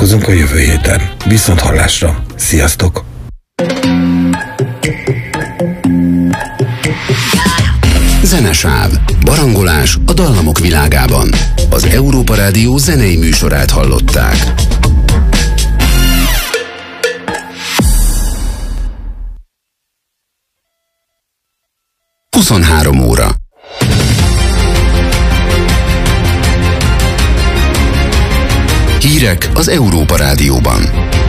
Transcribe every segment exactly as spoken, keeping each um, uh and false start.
Találkozunk a jövő héten. Viszont hallásra. Sziasztok! Zenesáv. Barangolás a dallamok világában. Az Európa Rádió zenei műsorát hallották. huszonhárom óra. Hírek az Európa Rádióban.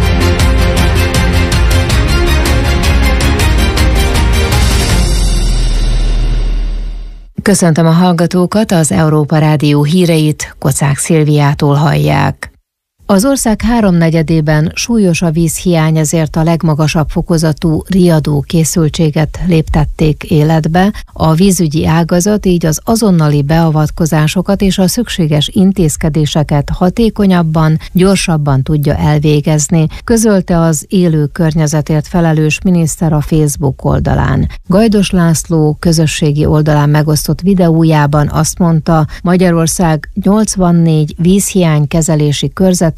Köszöntöm a hallgatókat, az Európa Rádió híreit Kocák Szilviától hallják. Az ország háromnegyedében súlyos a vízhiány, ezért a legmagasabb fokozatú riadó készültséget léptették életbe. A vízügyi ágazat így az azonnali beavatkozásokat és a szükséges intézkedéseket hatékonyabban, gyorsabban tudja elvégezni, közölte az élő környezetért felelős miniszter a Facebook oldalán. Gajdos László közösségi oldalán megosztott videójában azt mondta, Magyarország nyolcvannégy vízhiány kezelési körzetéből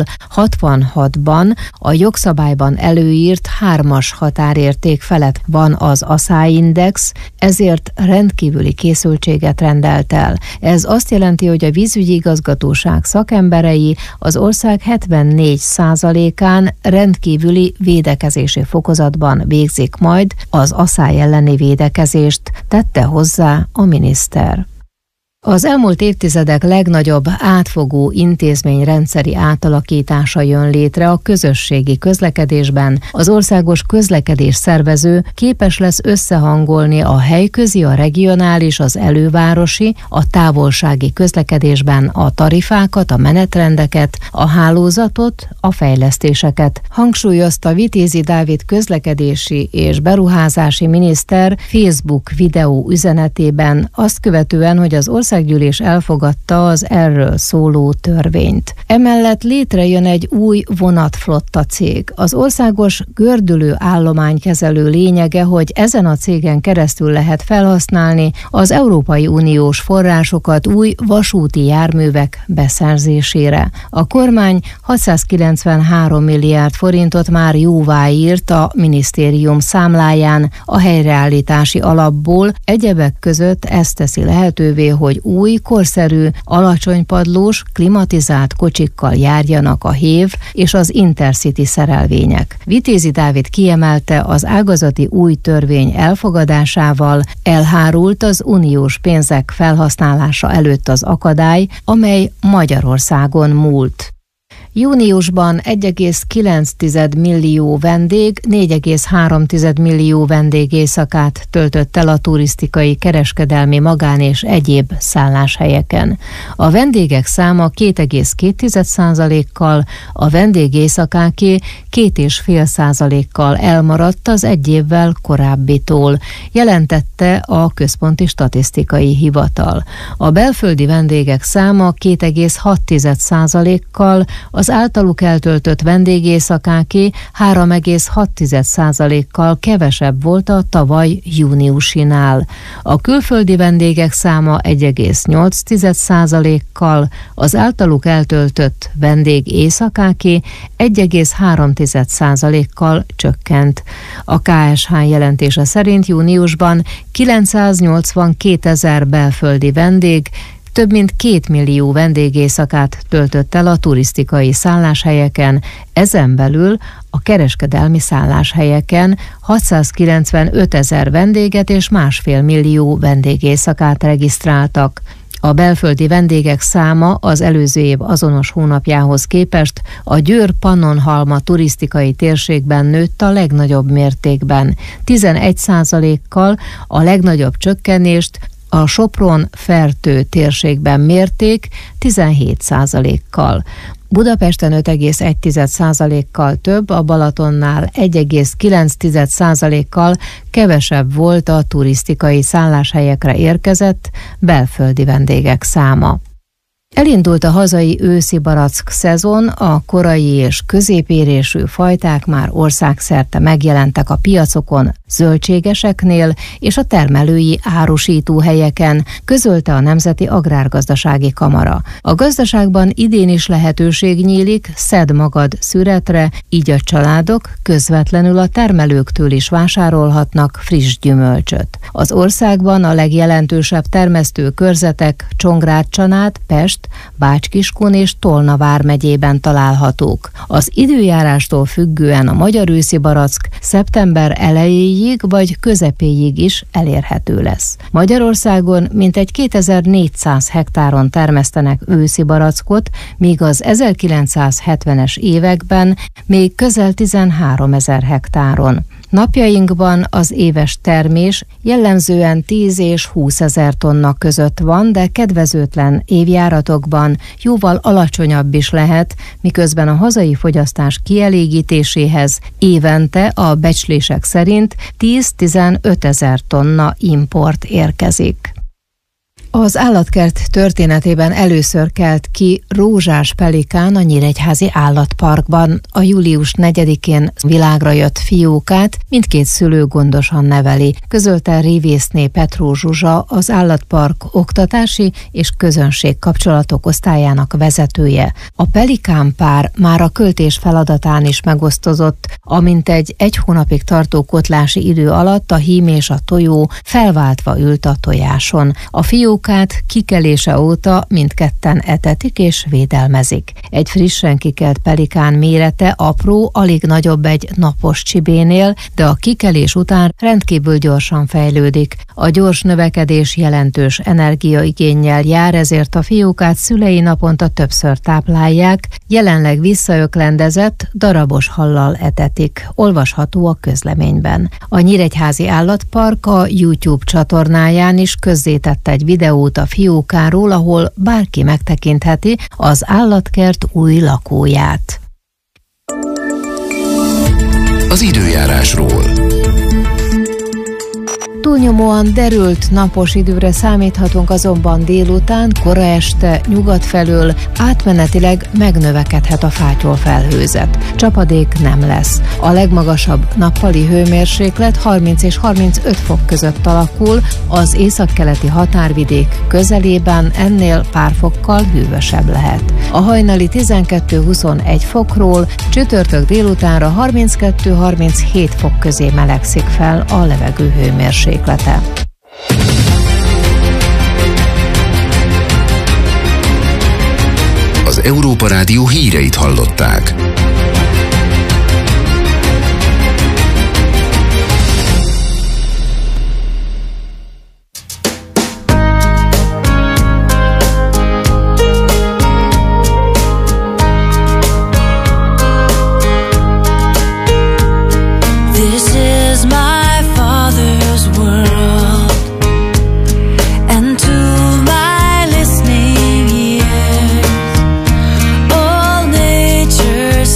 hatvanhatban a jogszabályban előírt hármas határérték felett van az ASZÁI-index, ezért rendkívüli készültséget rendelt el. Ez azt jelenti, hogy a vízügyi igazgatóság szakemberei az ország hetvennégy százalékán rendkívüli védekezési fokozatban végzik majd az ASZÁI elleni védekezést, tette hozzá a miniszter. Az elmúlt évtizedek legnagyobb átfogó intézményrendszeri átalakítása jön létre a közösségi közlekedésben. Az országos közlekedés szervező képes lesz összehangolni a helyközi, a regionális, az elővárosi, a távolsági közlekedésben a tarifákat, a menetrendeket, a hálózatot, a fejlesztéseket. Hangsúlyozta Vitézi Dávid közlekedési és beruházási miniszter Facebook videó üzenetében, azt követően, hogy az ország Országgyűlés elfogadta az erről szóló törvényt. Emellett létrejön egy új vonatflotta cég. Az országos gördülő állománykezelő lényege, hogy ezen a cégen keresztül lehet felhasználni az Európai Uniós forrásokat új vasúti járművek beszerzésére. A kormány hatszázkilencvenhárom milliárd forintot már jóváírt a minisztérium számláján a helyreállítási alapból, egyebek között ezt teszi lehetővé, hogy új, korszerű, alacsonypadlós, klimatizált kocsikkal járjanak a hév és az Intercity szerelvények. Vitézi Dávid kiemelte, az ágazati új törvény elfogadásával elhárult az uniós pénzek felhasználása előtt az akadály, amely Magyarországon múlt. Júniusban egy egész kilenc millió vendég négy egész három millió vendégéjszakát töltött el a turisztikai, kereskedelmi, magán és egyéb szálláshelyeken. A vendégek száma két egész két százalékkal, a vendégéjszakáké két egész öt százalékkal elmaradt az egy évvel korábbitól, jelentette a Központi Statisztikai Hivatal. A belföldi vendégek száma két egész hat százalékkal, az általuk eltöltött vendégéjszakáké három egész hat százalékkal kevesebb volt a tavaly júniusinál. A külföldi vendégek száma egy egész nyolc százalékkal, az általuk eltöltött vendégéjszakáké egy egész három százalékkal csökkent. A ká es há jelentése szerint júniusban kilencszáznyolcvankétezer belföldi vendég több mint két millió vendégéjszakát töltött el a turisztikai szálláshelyeken, ezen belül a kereskedelmi szálláshelyeken hatszázkilencvenötezer vendéget és másfél millió vendégéjszakát regisztráltak. A belföldi vendégek száma az előző év azonos hónapjához képest a Győr-Pannonhalma turisztikai térségben nőtt a legnagyobb mértékben, tizenegy százalékkal, a legnagyobb csökkenést a Sopron-Fertő térségben mérték tizenhét százalékkal. Budapesten öt egész egy százalékkal több, a Balatonnál egy egész kilenc százalékkal kevesebb volt a turisztikai szálláshelyekre érkezett belföldi vendégek száma. Elindult a hazai őszi barack szezon, a korai és középérésű fajták már országszerte megjelentek a piacokon, zöldségeseknél és a termelői árusító helyeken, közölte a Nemzeti Agrárgazdasági Kamara. A gazdaságban idén is lehetőség nyílik szedd magad szüretre, így a családok közvetlenül a termelőktől is vásárolhatnak friss gyümölcsöt. Az országban a legjelentősebb termesztő körzetek Csongrád-Csanád, Pest, Bács-Kiskun és Tolna vármegyében találhatók. Az időjárástól függően a magyar őszi barack szeptember elejéig vagy közepéig is elérhető lesz. Magyarországon mintegy kétezer-négyszáz hektáron termesztenek őszi barackot, míg az ezerkilencszázhetvenes években még közel tizenháromezer hektáron. Napjainkban az éves termés jellemzően tíz és húszezer tonna között van, de kedvezőtlen évjáratokban jóval alacsonyabb is lehet, miközben a hazai fogyasztás kielégítéséhez évente a becslések szerint tíz-tizenöt ezer tonna import érkezik. Az állatkert történetében először kelt ki rózsás pelikán a Nyíregyházi Állatparkban. A július negyedikén világra jött fiókát mindkét szülő gondosan neveli, közölte Révészné Petró Zsuzsa, az állatpark oktatási és közönség kapcsolatok osztályának vezetője. A pelikán pár már a költés feladatán is megosztozott, amint egy egy hónapig tartó kotlási idő alatt a hím és a tojó felváltva ült a tojáson. A fiók kikelése óta mindketten etetik és védelmezik. Egy frissen kikelt pelikán mérete apró, alig nagyobb egy napos csibénél, de a kikelés után rendkívül gyorsan fejlődik. A gyors növekedés jelentős energiaigénnyel jár, ezért a fiókát szülei naponta többször táplálják, jelenleg visszaöklendezett, darabos hallal etetik. Olvasható a közleményben. A Nyíregyházi Állatpark a YouTube csatornáján is közzétette egy videót a fiókáról, ahol bárki megtekintheti az állatkert új lakóját. Az időjárásról. Túlnyomóan derült napos időre számíthatunk, azonban délután, kora este nyugat felől átmenetileg megnövekedhet a fátyolfelhőzet. Csapadék nem lesz. A legmagasabb nappali hőmérséklet harminc és harmincöt fok között alakul, az északkeleti határvidék közelében ennél pár fokkal hűvösebb lehet. A hajnali tizenkettő-huszonegy fokról csütörtök délutánra harminckettő-harminchét fok közé melegszik fel a levegő hőmérséklete. Az Európa Rádió híreit hallották. All nature's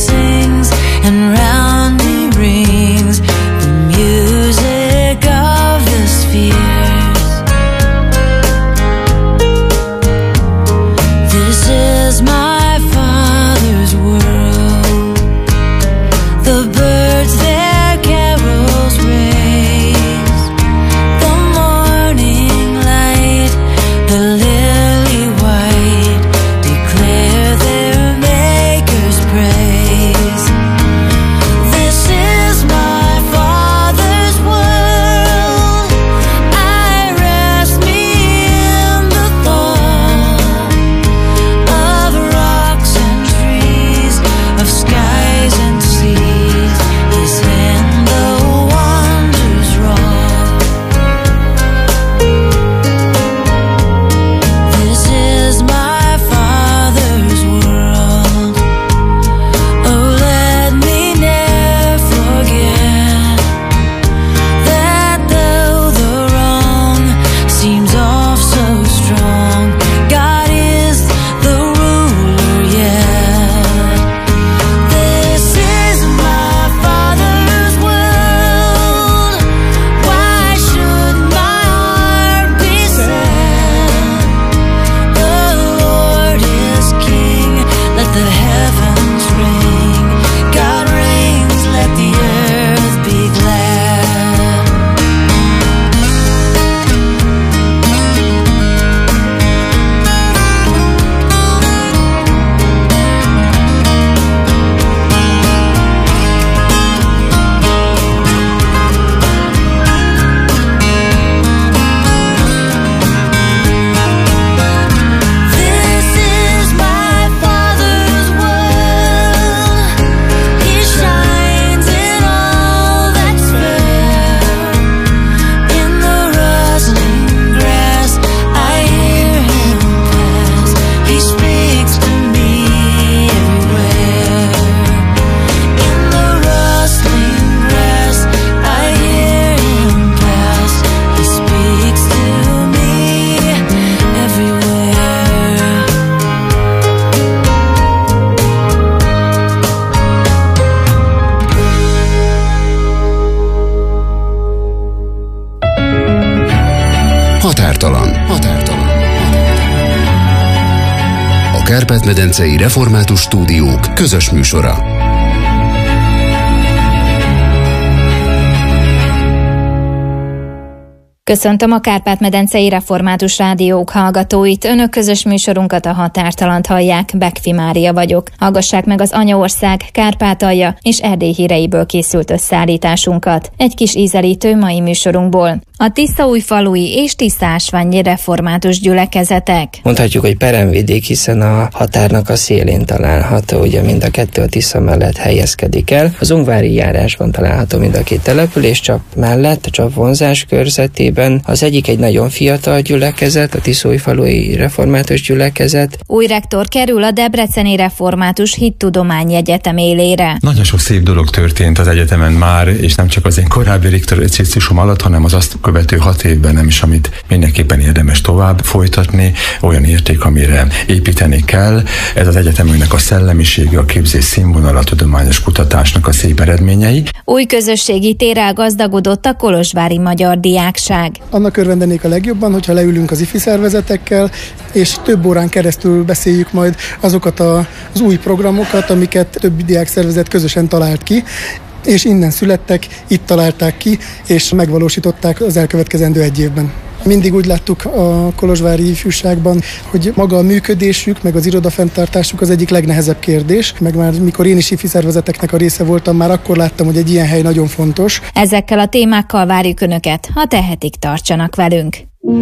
Kárpát-medencei Református Stúdiók közös műsora. Köszöntöm a Kárpát-medencei Református Rádiók hallgatóit. Önök közös műsorunkat, a Határtalant hallják. Bekfi Mária vagyok. Hallgassák meg az Anyaország, Kárpátalja és Erdély híreiből készült összeállításunkat. Egy kis ízelítő mai műsorunkból. A tiszaújfalui és tisztaásványi református gyülekezetek. Mondhatjuk, hogy peremvidék, hiszen a határnak a szélén található, ugye mind a kettő a Tisza mellett helyezkedik el. Az ungvári járásban található mind a két település csap mellett, a csap vonzás körzetében. Az egyik egy nagyon fiatal gyülekezet, a tiszaújfalui református gyülekezet. Új rektor kerül a Debreceni Református Hittudományi Egyetem élére. Nagyon sok szép dolog történt az egyetemen már, és nem csak az én korábbi rektorciklusom alatt, hanem az azt követő hat évben nem is, amit mindenképpen érdemes tovább folytatni, olyan érték, amire építeni kell. Ez az egyetemünknek a szellemisége, a képzés színvonala, a tudományos kutatásnak a szép eredményei. Új közösségi térrel gazdagodott a kolozsvári magyar diákság. Annak örvendenék a legjobban, hogyha leülünk az ifi szervezetekkel, és több órán keresztül beszéljük majd azokat a, az új programokat, amiket több diákszervezet közösen talált ki, és innen születtek, itt találták ki, és megvalósították az elkövetkezendő egy évben. Mindig úgy láttuk a kolozsvári ifjúságban, hogy maga a működésük, meg az irodafenntartásuk az egyik legnehezebb kérdés, meg már mikor én is ifi szervezeteknek a része voltam, már akkor láttam, hogy egy ilyen hely nagyon fontos. Ezekkel a témákkal várjuk Önöket, ha tehetik, tartsanak velünk.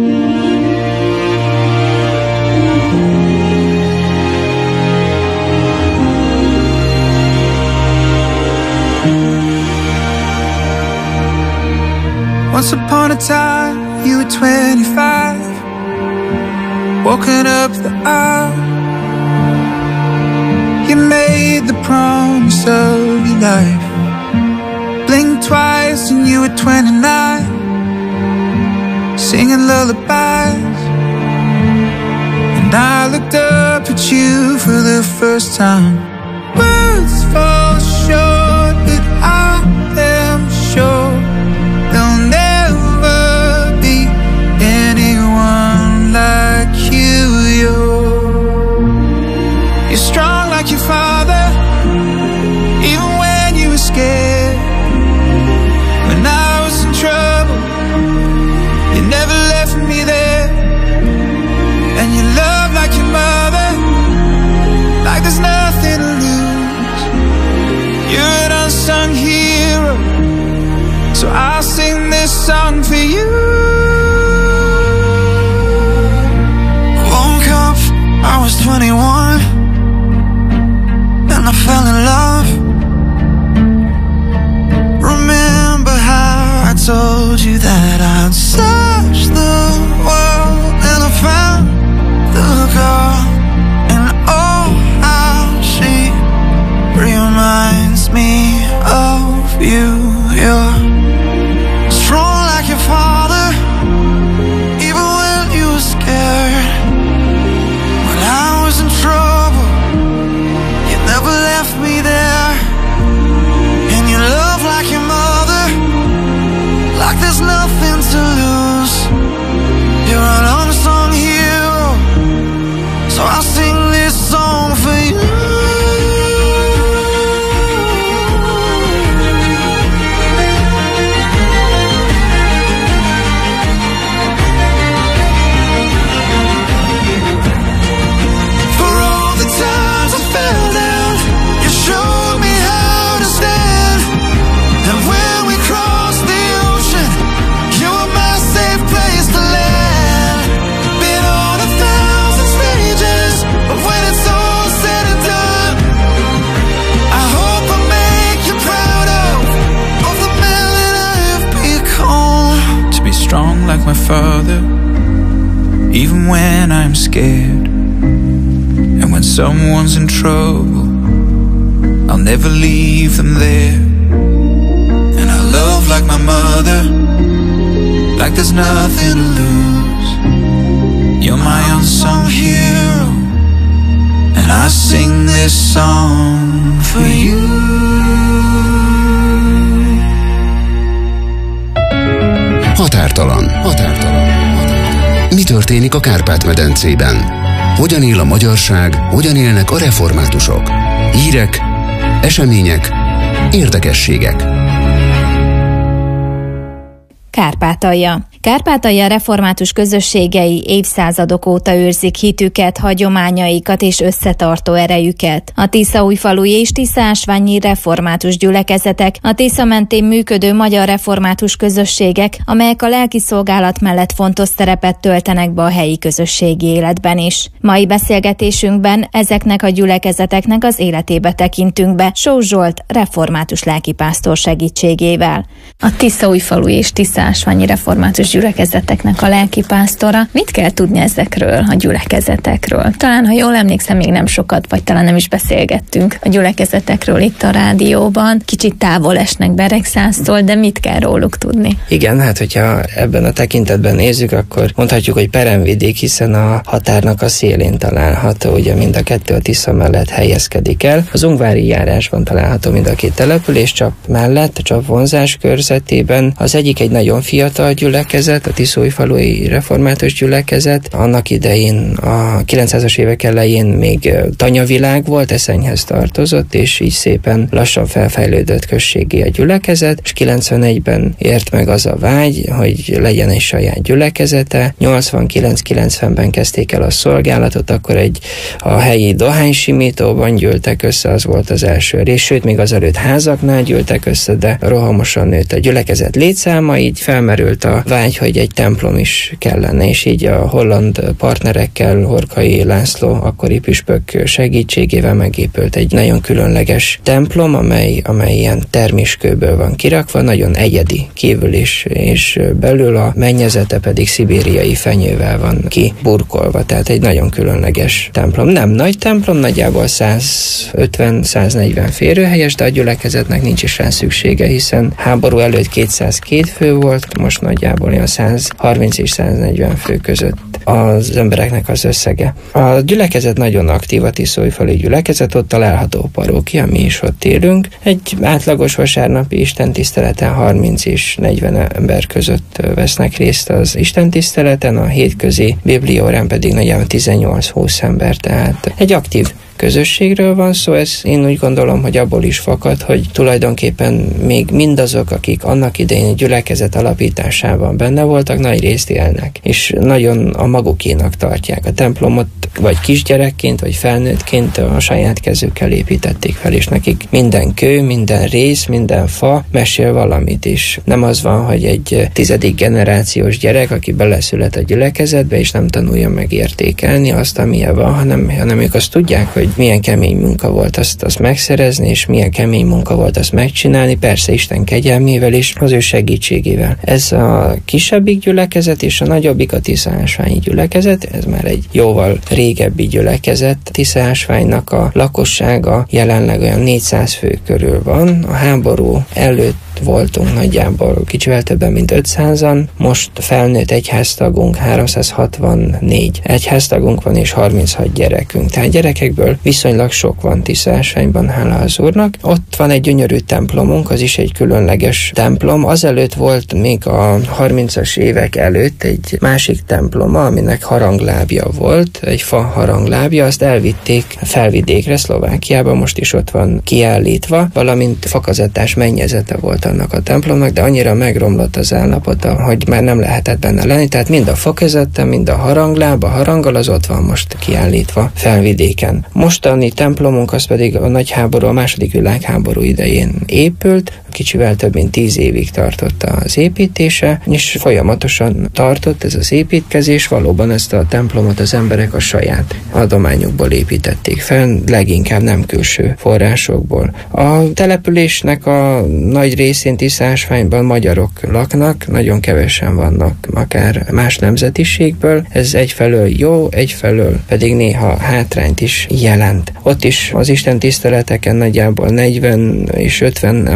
Once upon a time, you were twenty-five, walking up the aisle. You made the promise of your life. Blinked twice and you were twenty-nine, singing lullabies. And I looked up at you for the first time. Words fall short, but I am sure there'll never be anyone like you. You're, you're strong like your father, even when you were scared. When I was in trouble, you never left me there. And you love like your mother, like there's nothing to lose. You're an unsung hero, so I'll sing this song for you. Woke up, I was twenty-one, and I fell in love. Remember how I told you that I'd search the world, and I found the girl, and oh, how she reminds me of you. You're strong like your father, even when you were scared. When I was in trouble, you never left me there. And you love like your mother, like there's nothing to lose. You're an unsung hero, so I'll sing this song for you. Strong like my father, even when I'm scared. And when someone's in trouble, I'll never leave them there. And I love like my mother, like there's nothing to lose. You're my unsung hero, and I sing this song for you. Határtalan. Határtalan. Mi történik a Kárpát-medencében? Hogyan él a magyarság, hogyan élnek a reformátusok? Hírek, események, érdekességek. Kárpátalja. Kárpátalja református közösségei évszázadok óta őrzik hitüket, hagyományaikat és összetartó erejüket. A Tiszaújfalui és Tiszaásványi református gyülekezetek, a Tisza mentén működő magyar református közösségek, amelyek a lelkiszolgálat mellett fontos szerepet töltenek be a helyi közösségi életben is. Mai beszélgetésünkben ezeknek a gyülekezeteknek az életébe tekintünk be Sós Zsolt református lelkipásztor segítségével. A Tiszaújfalui és Tiszaásványi református gyülekezeteknek a lelkipásztora. Mit kell tudni ezekről a gyülekezetekről? Talán, ha jól emlékszem, még nem sokat, vagy talán nem is beszélgettünk a gyülekezetekről itt a rádióban. Kicsit távol esnek Beregszásztól, de mit kell róluk tudni? Igen, hát hogyha ebben a tekintetben nézzük, akkor mondhatjuk, hogy peremvidék, hiszen a határnak a szélén található, ugye mind a kettő a Tisza mellett helyezkedik el. Az Ungvári járásban található mind a két település, Csap mellett, a Csap vonzás körzetében. Az egyik egy nagyon fiatal gyülekezet, a Tiszaújfalui református gyülekezet. Annak idején a kilencszázas évek elején még tanyavilág volt, Eszenyhez tartozott, és így szépen lassan felfejlődött községgé a gyülekezet, és kilencvenegyben ért meg az a vágy, hogy legyen egy saját gyülekezete. nyolcvankilenc-kilencvenben kezdték el a szolgálatot, akkor egy a helyi dohánysimítóban gyűltek össze, az volt az első rész, sőt, még azelőtt házaknál gyűltek össze, de rohamosan nőtt a gyülekezet létszáma, így felmerült a vágy, hogy egy templom is kellene, és így a holland partnerekkel, Horkai László akkori püspök segítségével megépült egy nagyon különleges templom, amely, amely ilyen termiskőből van kirakva, nagyon egyedi kívül is, és belül a mennyezete pedig szibériai fenyővel van kiburkolva, tehát egy nagyon különleges templom. Nem nagy templom, nagyjából százötven-száznegyven férőhelyes, de a gyülekezetnek nincs is rá szüksége, hiszen háború előtt kétszázkettő fő volt, most nagyjából olyan százharminc és száznegyven fő között az embereknek az összege. A gyülekezet nagyon aktív, a Tiszaújfalui gyülekezet, ott található parókia, mi is ott élünk. Egy átlagos vasárnapi istentiszteleten harminc és negyven ember között vesznek részt az istentiszteleten, a hétközi bibliórán pedig nagyjából tizennyolc-húsz ember, tehát egy aktív közösségről van szó, ez én úgy gondolom, hogy abból is fakad, hogy tulajdonképpen még mindazok, akik annak idején a gyülekezet alapításában benne voltak, nagy részt élnek, és nagyon a magukénak tartják. A templomot vagy kisgyerekként, vagy felnőttként a saját kezükkel építették fel, és nekik minden kő, minden rész, minden fa mesél valamit is. Nem az van, hogy egy tizedik generációs gyerek, aki beleszület a gyülekezetbe, és nem tanulja meg értékelni azt, amilyen van, hanem, hanem ők azt tudják, hogy milyen kemény munka volt azt, azt megszerezni, és milyen kemény munka volt azt megcsinálni, persze Isten kegyelmével és az ő segítségével. Ez a kisebbik gyülekezet, és a nagyobbik a Tiszaásványi gyülekezet, ez már egy jóval régebbi gyülekezet. Tiszaásványnak a lakossága jelenleg olyan négyszáz fő körül van. A háború előtt voltunk nagyjából kicsivel többen, mint ötszázan. Most felnőtt egyháztagunk háromszázhatvannégy egyháztagunk van, és harminchat gyerekünk. Tehát gyerekekből viszonylag sok van Tiszaásványban, hála az Úrnak. Ott van egy gyönyörű templomunk, az is egy különleges templom. Azelőtt volt még a harmincas évek előtt egy másik temploma, aminek haranglábja volt, egy fa haranglábja, azt elvitték Felvidékre, Szlovákiába, most is ott van kiállítva, valamint fakazettás mennyezete volt annak a templomnak, de annyira megromlott az állapota, hogy már nem lehetett benne lenni, tehát mind a faközete, mind a harangláb, a haranggal az ott van most kiállítva Felvidéken. Mostani templomunk az pedig a nagy háború, a második világháború idején épült, kicsivel több mint tíz évig tartott az építése, és folyamatosan tartott ez az építkezés, valóban ezt a templomot az emberek a saját adományokból építették fel, leginkább nem külső forrásokból. A településnek a nagy részén Tiszaásványban magyarok laknak, nagyon kevesen vannak akár más nemzetiségből, ez egyfelől jó, egyfelől pedig néha hátrányt is jelent. Ott is az istentiszteleteken nagyjából negyven és ötven ember között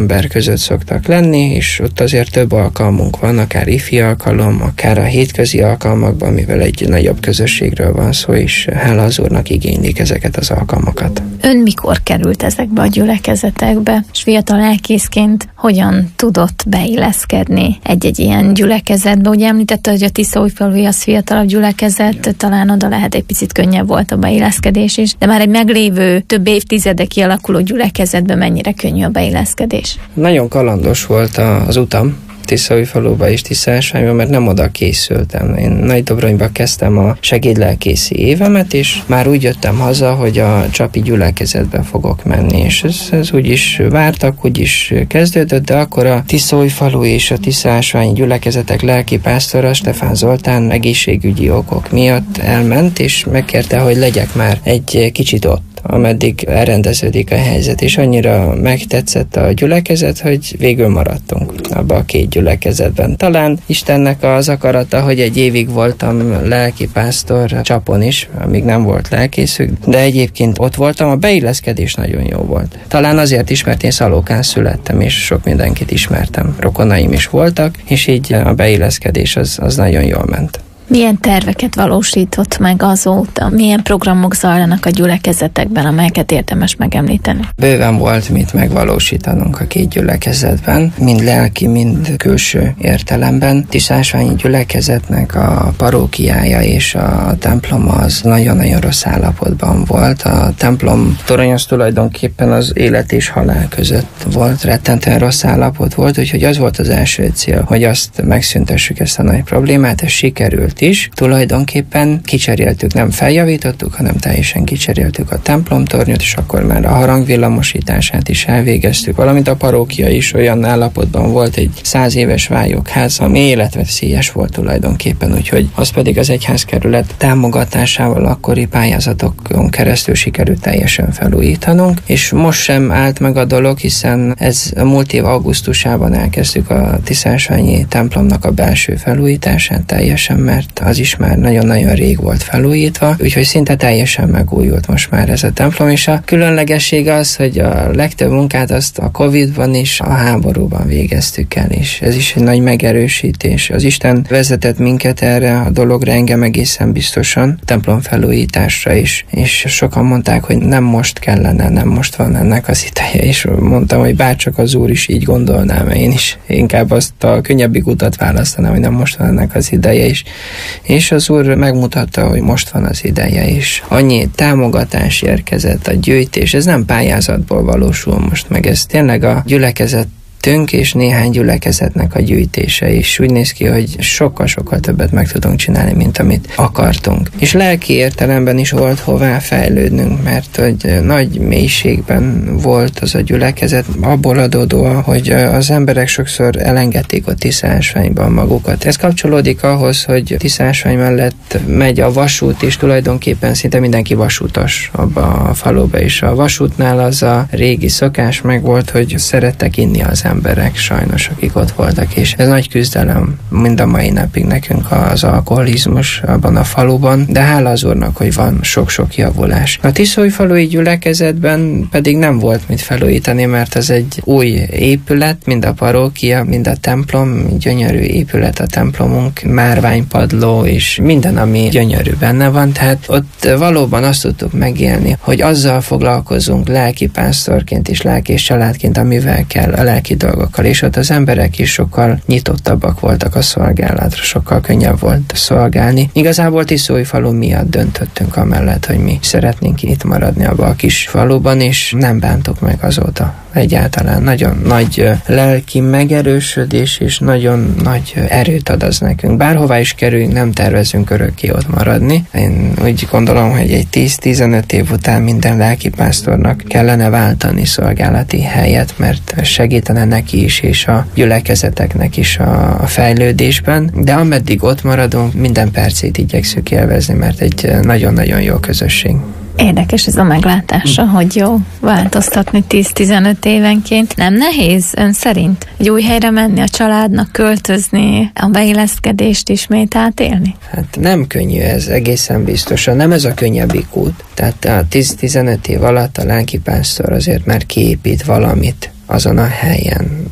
között szoktak lenni, és ott azért több alkalmunk van, akár ifi alkalom, akár a hétközi alkalmakban, mivel egy nagyobb közösségről van szó, és hála az Úrnak igénylik ezeket az alkalmakat. Ön mikor került ezekbe a gyülekezetekbe, és fiatal lelkészként hogyan tudott beilleszkedni egy-egy ilyen gyülekezetbe? Ugye említette, hogy a Tiszaújfaluji az fiatalabb gyülekezet, talán oda lehet egy picit könnyebb volt a beilleszkedés is, de már egy meglévő több évtizede kialakuló gyülekezetbe mennyire könnyű a beilleszkedés? Nagyon kalandos volt az utam Tiszaújfaluba és Tiszaásványba, mert nem oda készültem. Én Nagydobronyba kezdtem a segédlelkészi évemet, és már úgy jöttem haza, hogy a csapi gyülekezetbe fogok menni, és ez, ez úgy is vártak, úgy is kezdődött, de akkor a Tiszaújfalu és a Tiszaásványi gyülekezetek lelkipásztora, Stefán Zoltán egészségügyi okok miatt elment, és megkérte, hogy legyek már egy kicsit ott, ameddig elrendeződik a helyzet, és annyira megtetszett a gyülekezet, hogy végül maradtunk abba a két gyülekezetben. Talán Istennek az akarata, hogy egy évig voltam lelkipásztor Csapon is, amíg nem volt lelkészük, de egyébként ott voltam, a beilleszkedés nagyon jó volt. Talán azért is, mert én Szalókán születtem, és sok mindenkit ismertem. Rokonaim is voltak, és így a beilleszkedés az, az nagyon jól ment. Milyen terveket valósított meg azóta? Milyen programok zajlanak a gyülekezetekben, amelyeket érdemes megemlíteni? Bőven volt mit megvalósítanunk a két gyülekezetben, mind lelki, mind külső értelemben. Tiszaásványi gyülekezetnek a parókiája és a templom az nagyon-nagyon rossz állapotban volt. A templom torony az tulajdonképpen az élet és halál között volt, rettentően rossz állapot volt, úgyhogy az volt az első cél, hogy azt megszüntessük, ezt a nagy problémát, ez sikerült is. Tulajdonképpen kicseréltük, nem feljavítottuk, hanem teljesen kicseréltük a templomtornyot, és akkor már a harangvillamosítását is elvégeztük, valamint a parókia is olyan állapotban volt, egy száz éves vályogház, ami életveszélyes volt tulajdonképpen, úgyhogy az pedig az egyházkerület támogatásával akkori pályázatokon keresztül sikerült teljesen felújítanunk, és most sem állt meg a dolog, hiszen ez a múlt év augusztusában elkezdtük a Tiszaásványi templomnak a belső felújítását teljesen, mert az is már nagyon-nagyon rég volt felújítva, úgyhogy szinte teljesen megújult most már ez a templom, és a különlegesség az, hogy a legtöbb munkát azt a Covidban is, a háborúban végeztük el, és ez is egy nagy megerősítés. Az Isten vezetett minket erre a dologra, engem egészen biztosan, templom felújításra is, és sokan mondták, hogy nem most kellene, nem most van ennek az ideje, és mondtam, hogy bárcsak az Úr is így gondolnám, én is inkább azt a könnyebbik utat választanám, hogy nem most van ennek az ideje is. És az Úr megmutatta, hogy most van az ideje is. Annyi támogatás érkezett, a gyűjtés, ez nem pályázatból valósul most meg, ez tényleg a gyülekezet tünk és néhány gyülekezetnek a gyűjtése is. Úgy néz ki, hogy sokkal-sokkal többet meg tudunk csinálni, mint amit akartunk. És lelki értelemben is volt hová fejlődnünk, mert hogy nagy mélységben volt az a gyülekezet, abból adódóan, hogy az emberek sokszor elengedték a Tiszaásványban magukat. Ez kapcsolódik ahhoz, hogy Tiszaásvány mellett megy a vasút, és tulajdonképpen szinte mindenki vasútos abba a faluba is. A vasútnál az a régi szokás meg volt, hogy szerettek inni az emberek sajnos, akik ott voltak, és ez nagy küzdelem mind a mai napig nekünk az alkoholizmus abban a faluban, de hála az Úrnak, hogy van sok-sok javulás. A Tiszaújfalui gyülekezetben pedig nem volt mit felújítani, mert ez egy új épület, mind a parókia, mind a templom, gyönyörű épület a templomunk, márványpadló, és minden, ami gyönyörű benne van, tehát ott valóban azt tudtuk megélni, hogy azzal foglalkozunk lelkipásztorként és lelki és családként, amivel kell, a lelki dolgokkal, és ott az emberek is sokkal nyitottabbak voltak a szolgálatra, sokkal könnyebb volt szolgálni. Igazából Tiszaújfalu miatt döntöttünk amellett, hogy mi szeretnénk itt maradni abba a kis faluban, és nem bántuk meg azóta egyáltalán. Nagyon nagy lelki megerősödés, és nagyon nagy erőt ad az nekünk. Bárhová is kerüljünk, nem tervezünk örökké ott maradni. Én úgy gondolom, hogy egy tíz-tizenöt év után minden lelkipásztornak kellene váltani szolgálati helyet, mert segítene neki is, és a gyülekezeteknek is a, a fejlődésben, de ameddig ott maradunk, minden percét igyekszünk élvezni, mert egy nagyon-nagyon jó közösség. Érdekes ez a meglátása, hogy jó változtatni tíz-tizenöt évenként. Nem nehéz ön szerint egy új helyre menni, a családnak költözni, a beilleszkedést ismét átélni? Hát nem könnyű ez, egészen biztosan. Nem ez a könnyebbik út. Tehát a tíz-tizenöt év alatt a lelkipásztor azért már kiépít valamit azon a helyen.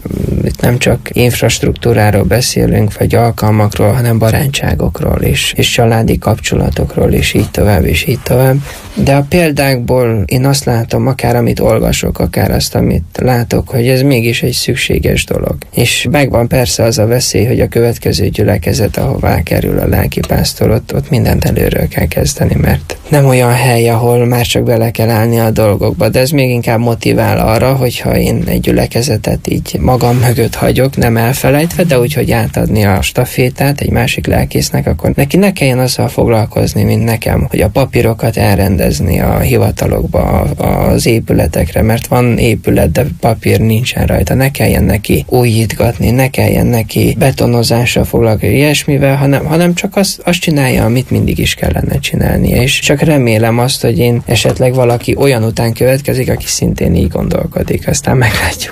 Itt nem csak infrastruktúráról beszélünk, vagy alkalmakról, hanem barátságokról és, és családi kapcsolatokról, és így tovább, és így tovább. De a példákból én azt látom, akár amit olvasok, akár azt, amit látok, hogy ez mégis egy szükséges dolog. És megvan persze az a veszély, hogy a következő gyülekezet, ahová kerül a lelkipásztor, ott, ott mindent előről kell kezdeni, mert nem olyan hely, ahol már csak bele kell állni a dolgokba, de ez még inkább motivál arra, hogyha én egy gyülekezetet így magam mögött hagyok, nem elfelejtve, de úgy, hogy átadni a stafétát egy másik lelkésznek, akkor neki ne kelljen azzal foglalkozni, mint nekem, hogy a papírokat elrendezni a hivatalokba, az épületekre, mert van épület, de papír nincsen rajta, ne kelljen neki újítgatni, ne kelljen neki betonozással foglalkozni, ilyesmivel, hanem, hanem csak azt, azt csinálja, amit mindig is kellene csinálnia, és csak remélem azt, hogy én esetleg valaki olyan után következik, aki szintén így gondolkodik, aztán meglátjuk.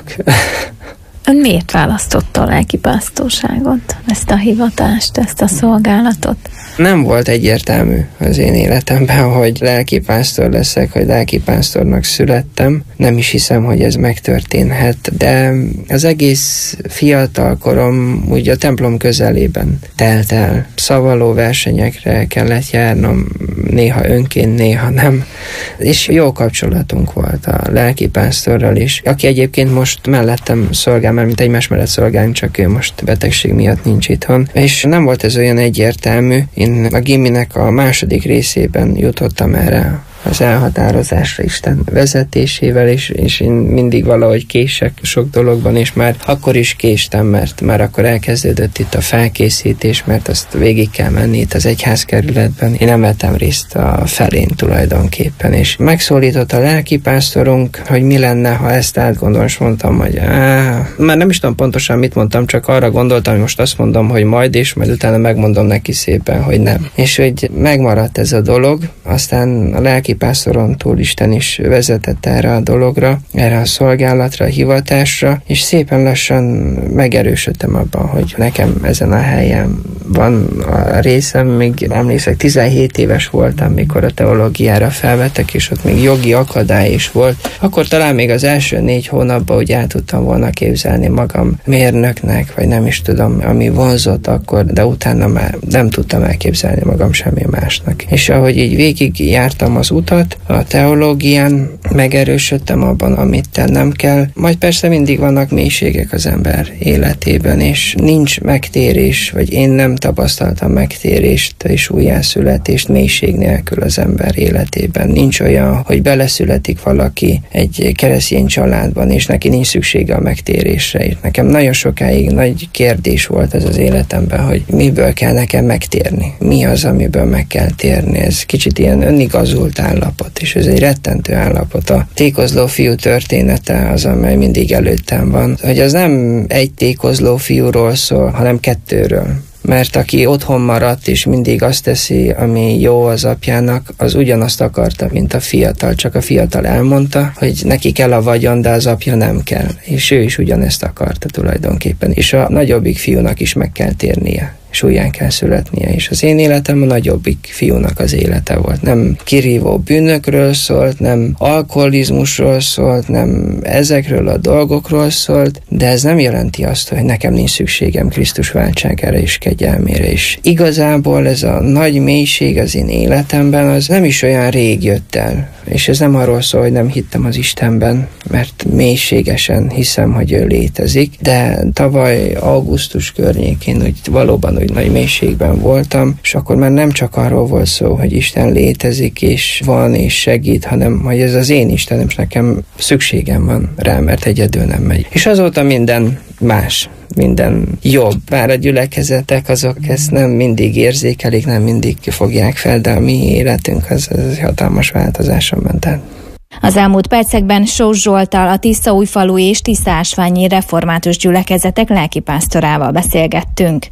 Ön miért választotta a lelkipásztorságot, ezt a hivatást, ezt a szolgálatot? Nem volt egyértelmű az én életemben, hogy lelkipásztor leszek, hogy lelkipásztornak születtem. Nem is hiszem, hogy ez megtörténhet, de az egész fiatal korom úgy a templom közelében telt el. Szavaló versenyekre kellett járnom, néha önként, néha nem. És jó kapcsolatunk volt a lelkipásztorral is, aki egyébként most mellettem szolgál, mert mint egymás mellett szolgálunk, csak ő most betegség miatt nincs itthon. És nem volt ez olyan egyértelmű. Én a giminek a második részében jutottam erre az elhatározásra Isten vezetésével, és, és én mindig valahogy kések sok dologban, és már akkor is késtem, mert már akkor elkezdődött itt a felkészítés, mert azt végig kell menni itt az egyházkerületben. Én nem vettem részt a felén tulajdonképpen, és megszólított a lelkipásztorunk, hogy mi lenne, ha ezt átgondolom, és mondtam, hogy áh, már nem is tudom pontosan mit mondtam, csak arra gondoltam, hogy most azt mondom, hogy majd, és majd utána megmondom neki szépen, hogy nem. És hogy megmaradt ez a dolog, aztán a lelki pásztoron túl Isten is vezetett erre a dologra, erre a szolgálatra, a hivatásra, és szépen lassan megerősödtem abban, hogy nekem ezen a helyen van a részem. Még emlékszek, tizenhét éves voltam, mikor a teológiára felvettek, és ott még jogi akadály is volt. Akkor talán még az első négy hónapban úgy el tudtam volna képzelni magam mérnöknek, vagy nem is tudom, ami vonzott akkor, de utána már nem tudtam elképzelni magam semmi másnak. És ahogy így végig jártam az utat, a teológián megerősödtem abban, amit tennem kell. Majd persze mindig vannak mélységek az ember életében, és nincs megtérés, vagy én nem tapasztaltam megtérést és újjászületést mélység nélkül az ember életében. Nincs olyan, hogy beleszületik valaki egy keresztény családban, és neki nincs szüksége a megtérésre. És nekem nagyon sokáig nagy kérdés volt ez az életemben, hogy miből kell nekem megtérni. Mi az, amiből meg kell térni. Ez kicsit ilyen önigazult állapot, és ez egy rettentő állapot. A tékozló fiú története az, amely mindig előttem van, hogy az nem egy tékozló fiúról szól, hanem kettőről. Mert aki otthon maradt, és mindig azt teszi, ami jó az apjának, az ugyanazt akarta, mint a fiatal. Csak a fiatal elmondta, hogy neki kell a vagyon, de az apja nem kell. És ő is ugyanezt akarta tulajdonképpen. És a nagyobbik fiúnak is meg kell térnie, és újján kell születnie. És az én életem a nagyobbik fiúnak az élete volt. Nem kirívó bűnökről szólt, nem alkoholizmusról szólt, nem ezekről a dolgokról szólt, de ez nem jelenti azt, hogy nekem nincs szükségem Krisztus váltságára és kegyelmére is. Igazából ez a nagy mélység az én életemben, az nem is olyan rég jött el. És ez nem arról szól, hogy nem hittem az Istenben, mert mélységesen hiszem, hogy ő létezik, de tavaly augusztus környékén úgy valóban úgy nagy mélységben voltam, és akkor már nem csak arról volt szó, hogy Isten létezik, és van, és segít, hanem hogy ez az én Istenem, és nekem szükségem van rá, mert egyedül nem megy. És azóta minden más, minden jobb. Bár a gyülekezetek azok ezt nem mindig érzékelik, nem mindig fogják fel, de a mi életünk az, az hatalmas változáson ment át. Az elmúlt percekben Sós Zsolttal, a Tiszaújfalu és Tiszaásványi református gyülekezetek lelkipásztorával beszélgettünk.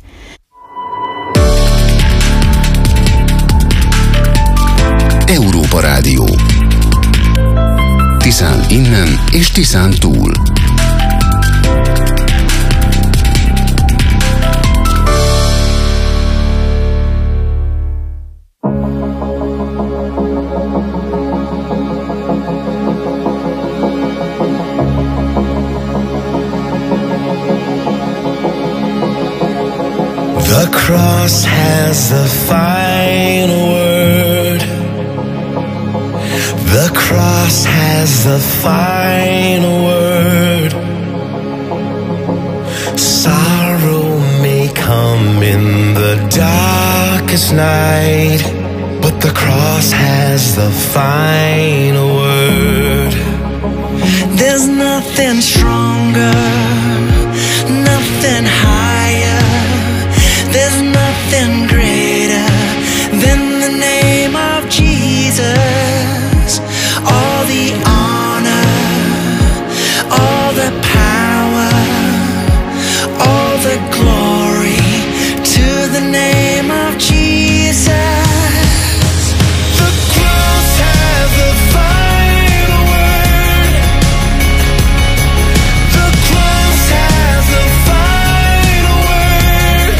Európa Rádió. Tiszán innen és Tiszán túl. The cross has the final word. The cross has the final word. Sorrow may come in the darkest night, but the cross has the final word. There's nothing stronger, nothing higher. There's nothing greater than the name of Jesus. All the honor, all the power, all the glory to the name of Jesus. The cross has the final word. The cross has the final word.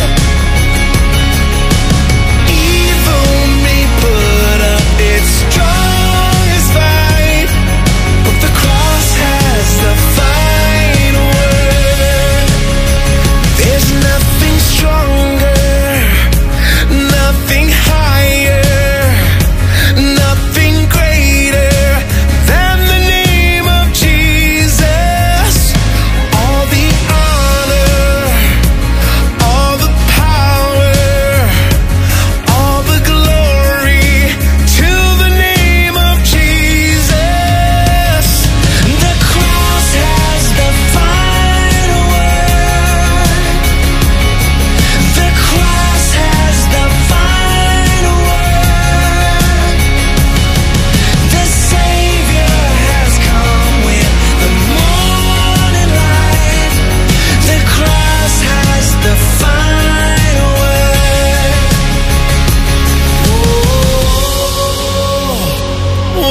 Evil may put up its strongest fight, but the cross has the final word. There's nothing stronger, nothing higher, nothing greater than the name of Jesus. All the honor, all the power, all the glory to the name of Jesus. The cross has the final word. The cross has the final word. The Savior has come with the morning light. The cross has the final word. Whoa,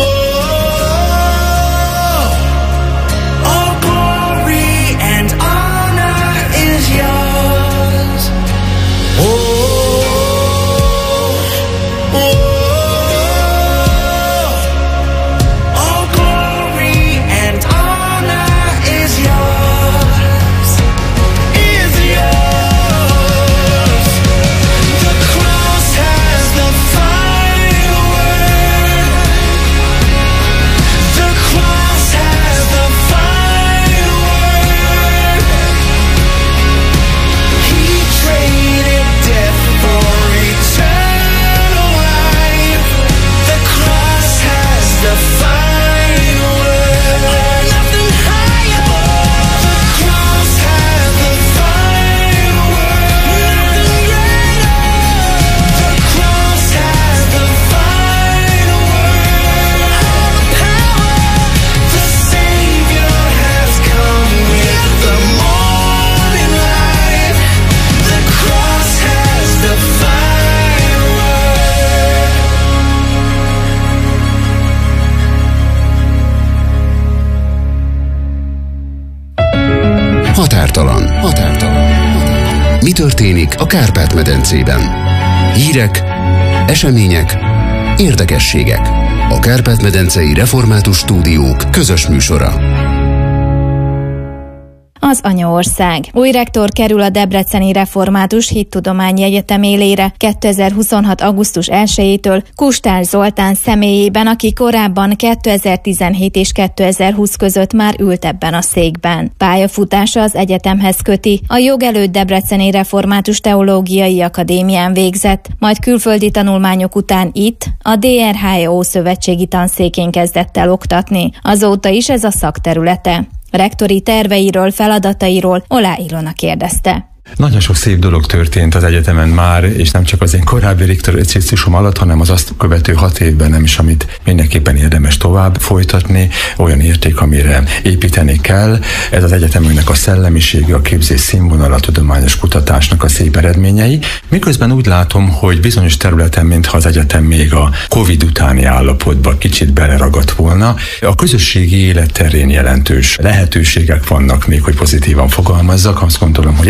whoa. All glory and honor is yours. Whoa, whoa. All glory and honor is yours, is yours. The cross has the final word. The cross has the final word. He traded death for eternal life. The cross has the final word. Nothing higher. The cross has the final word. Nothing greater. The cross has the final word. All the power. The Savior has come with the morning light. The cross has the final word. Határtalan. Határtalan. Mi történik a Kárpát-medencében? Hírek, események, érdekességek. A Kárpát-medencei Református Stúdiók közös műsora. Az anyaország. Új rektor kerül a Debreceni Református Hittudományi Egyetem élére kétezer-huszonhat. augusztus elsejétől Kustár Zoltán személyében, aki korábban kétezer-tizenhét és kétezer-húsz között már ült ebben a székben. Pályafutása az egyetemhez köti. A jog előtt Debreceni Református Teológiai Akadémián végzett, majd külföldi tanulmányok után itt, a dé er há e o szövetségi tanszékén kezdett el oktatni. Azóta is ez a szakterülete. Rektori terveiről, feladatairól Olá Ilona kérdezte. Nagyon sok szép dolog történt az egyetemen már, és nem csak az én korábbi rektor exercíciusom alatt, hanem az azt követő hat évben nem is, amit mindenképpen érdemes tovább folytatni, olyan érték, amire építeni kell. Ez az egyetemünknek a szellemisége, a képzés színvonala, a tudományos kutatásnak a szép eredményei. Miközben úgy látom, hogy bizonyos területen, mintha az egyetem még a Covid utáni állapotba kicsit beleragadt volna, a közösségi élet terén jelentős lehetőségek vannak még, hogy pozitívan fogalmazzak. Azt gondolom, hogy ezen a téren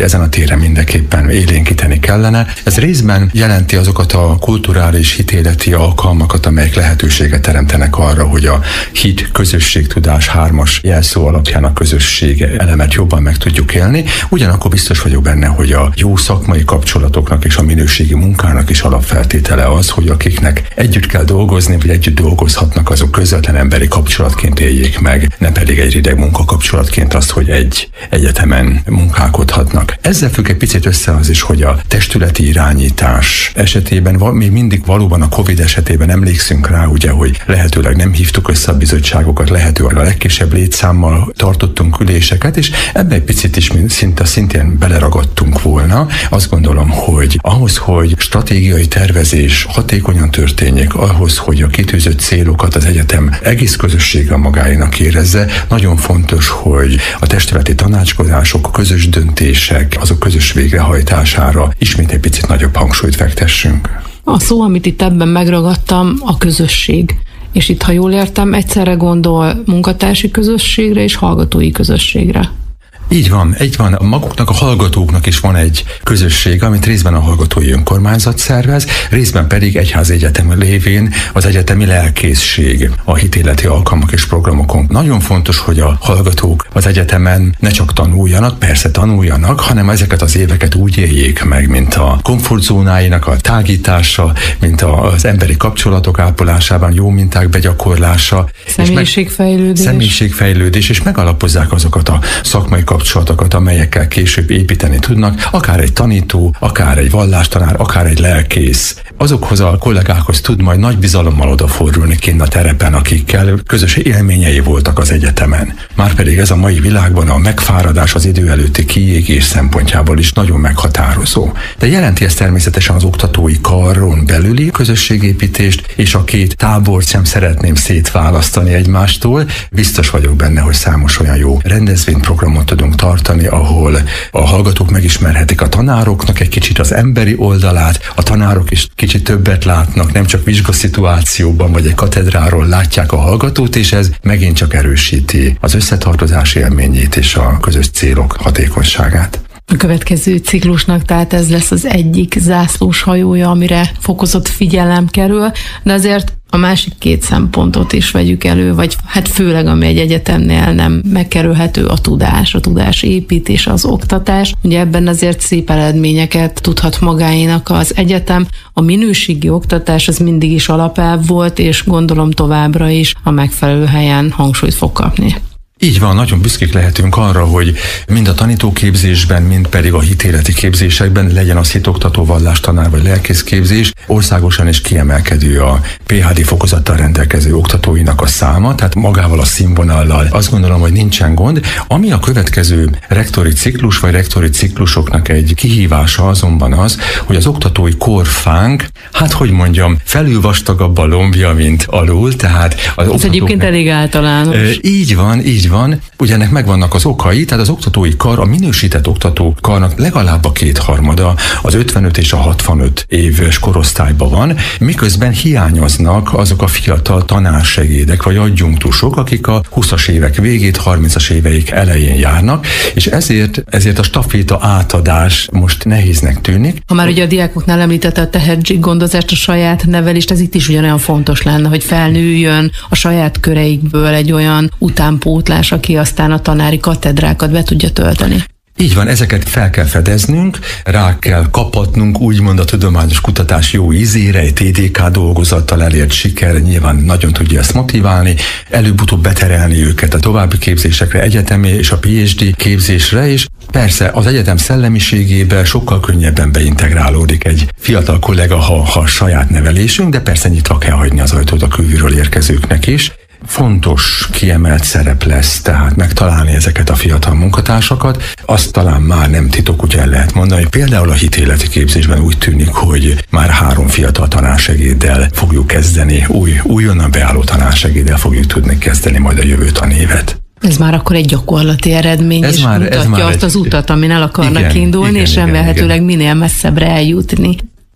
eszmecserére mindenképpen élénkíteni kellene. Ez részben jelenti azokat a kulturális hitéleti alkalmakat, amelyek lehetőséget teremtenek arra, hogy a hit, közösség, tudás hármas jelszó alapján a közösség elemet jobban meg tudjuk élni. Ugyanakkor biztos vagyok benne, hogy a jó szakmai kapcsolatoknak és a minőségi munkának is alapfeltétele az, hogy akiknek együtt kell dolgozni, vagy együtt dolgozhatnak, azok közvetlen emberi kapcsolatként éljék meg, ne pedig egy rideg munkakapcsolatként azt, hogy egy egyetemen munkálkodhatnak. Ezzel függ egy picit össze az is, hogy a testületi irányítás esetében, még mindig valóban a Covid esetében emlékszünk rá, ugye, hogy lehetőleg nem hívtuk össze a bizottságokat, lehetőleg a legkisebb létszámmal tartottunk üléseket, és ebbe egy picit is szinte szintén beleragadtunk volna. Azt gondolom, hogy ahhoz, hogy stratégiai tervezés hatékonyan történjék, ahhoz, hogy a kitűzött célokat az egyetem egész közössége magáénak érezze, nagyon fontos, hogy a testületi tanácskozások, a közös döntések, azok közös végrehajtására ismét egy picit nagyobb hangsúlyt fektessünk. A szó, amit itt ebben megragadtam, a közösség. És itt, ha jól értem, egyszerre gondol munkatársi közösségre és hallgatói közösségre. Így van, így van. Maguknak, a hallgatóknak is van egy közösség, amit részben a hallgatói önkormányzat szervez, részben pedig egyházi egyetem lévén az egyetemi lelkészség a hitéleti alkalmak és programokon. Nagyon fontos, hogy a hallgatók az egyetemen ne csak tanuljanak, persze tanuljanak, hanem ezeket az éveket úgy éljék meg, mint a komfortzónáinak a tágítása, mint az emberi kapcsolatok ápolásában, jó minták begyakorlása. Személyiségfejlődés. Személyiségfejlődés, és megalapozzák azokat a szakmai kapcsolatokat, amelyekkel később építeni tudnak, akár egy tanító, akár egy vallástanár, akár egy lelkész. Azokhoz a kollégákhoz tud majd nagy bizalommal odafordulni kint a terepen, akikkel közös élményei voltak az egyetemen. Márpedig ez a mai világban a megfáradás, az idő előtti kiégés szempontjából is nagyon meghatározó. De jelenti ez természetesen az oktatói karon belüli közösségépítést, és a két tábort sem szeretném szétválasztani egymástól. Biztos vagyok benne, hogy számos olyan jó rendezvényprogramot tudunk tartani, ahol a hallgatók megismerhetik a tanároknak egy kicsit az emberi oldalát, a tanárok is kicsit többet látnak, nem csak vizsgaszituációban vagy egy katedráról látják a hallgatót, és ez megint csak erősíti az összetartozás élményét és a közös célok hatékonyságát. A következő ciklusnak tehát ez lesz az egyik zászlós hajója, amire fokozott figyelem kerül, de azért a másik két szempontot is vegyük elő, vagy hát főleg, ami egy egyetemnél nem megkerülhető, a tudás, a tudás építés, az oktatás. Ugye ebben azért szép eredményeket tudhat magáénak az egyetem. A minőségi oktatás az mindig is alapelv volt, és gondolom továbbra is a megfelelő helyen hangsúlyt fog kapni. Így van, nagyon büszkék lehetünk arra, hogy mind a tanítóképzésben, mind pedig a hitéleti képzésekben, legyen az hitoktató, vallástanár vagy lelkészképzés, országosan is kiemelkedő a pé há dé fokozattal rendelkező oktatóinak a száma, tehát magával a színvonallal azt gondolom, hogy nincsen gond. Ami a következő rektori ciklus vagy rektori ciklusoknak egy kihívása azonban az, hogy az oktatói korfánk, hát hogy mondjam, felülvastagabb a lombja, mint alul, tehát az Ez egyébként elég általános. E, így van, így van. Ugye ennek megvannak az okai, tehát az oktatói kar, a minősített oktató karnak legalább a kétharmada az ötvenöt és a hatvanöt éves korosztályban van, miközben hiányoznak azok a fiatal tanársegédek vagy adjunktusok, akik a húszas évek végét, harmincas éveik elején járnak, és ezért, ezért a staféta átadás most nehéznek tűnik. Ha már ugye a diákoknál említette a tehetséggondozást, a saját nevelést, ez itt is ugyanolyan fontos lenne, hogy felnőjön a saját köreikből egy olyan utánpótlás, aki aztán a tanári katedrákat be tudja tölteni. Így van, ezeket fel kell fedeznünk, rá kell kapatnunk úgymond a tudományos kutatás jó ízére, egy té dé ká dolgozattal elért siker nyilván nagyon tudja ezt motiválni, előbb-utóbb beterelni őket a további képzésekre, egyetemi és a pé há dé képzésre is. Persze az egyetem szellemiségébe sokkal könnyebben beintegrálódik egy fiatal kollega, ha, ha saját nevelésünk, de persze nyitva kell hagyni az ajtót a kívülről érkezőknek is. Fontos, kiemelt szerep lesz, tehát megtalálni ezeket a fiatal munkatársakat. Azt talán már nem titok, úgy el lehet mondani, hogy például a hitéleti képzésben úgy tűnik, hogy már három fiatal tanársegéddel fogjuk kezdeni, új, újonnan beálló tanársegéddel fogjuk tudni kezdeni majd a jövő tanévet. Ez már akkor egy gyakorlati eredmény, ez és már, mutatja azt egy... az utat, amin el akarnak igen, indulni, igen, és remélhetőleg minél messzebbre eljutni.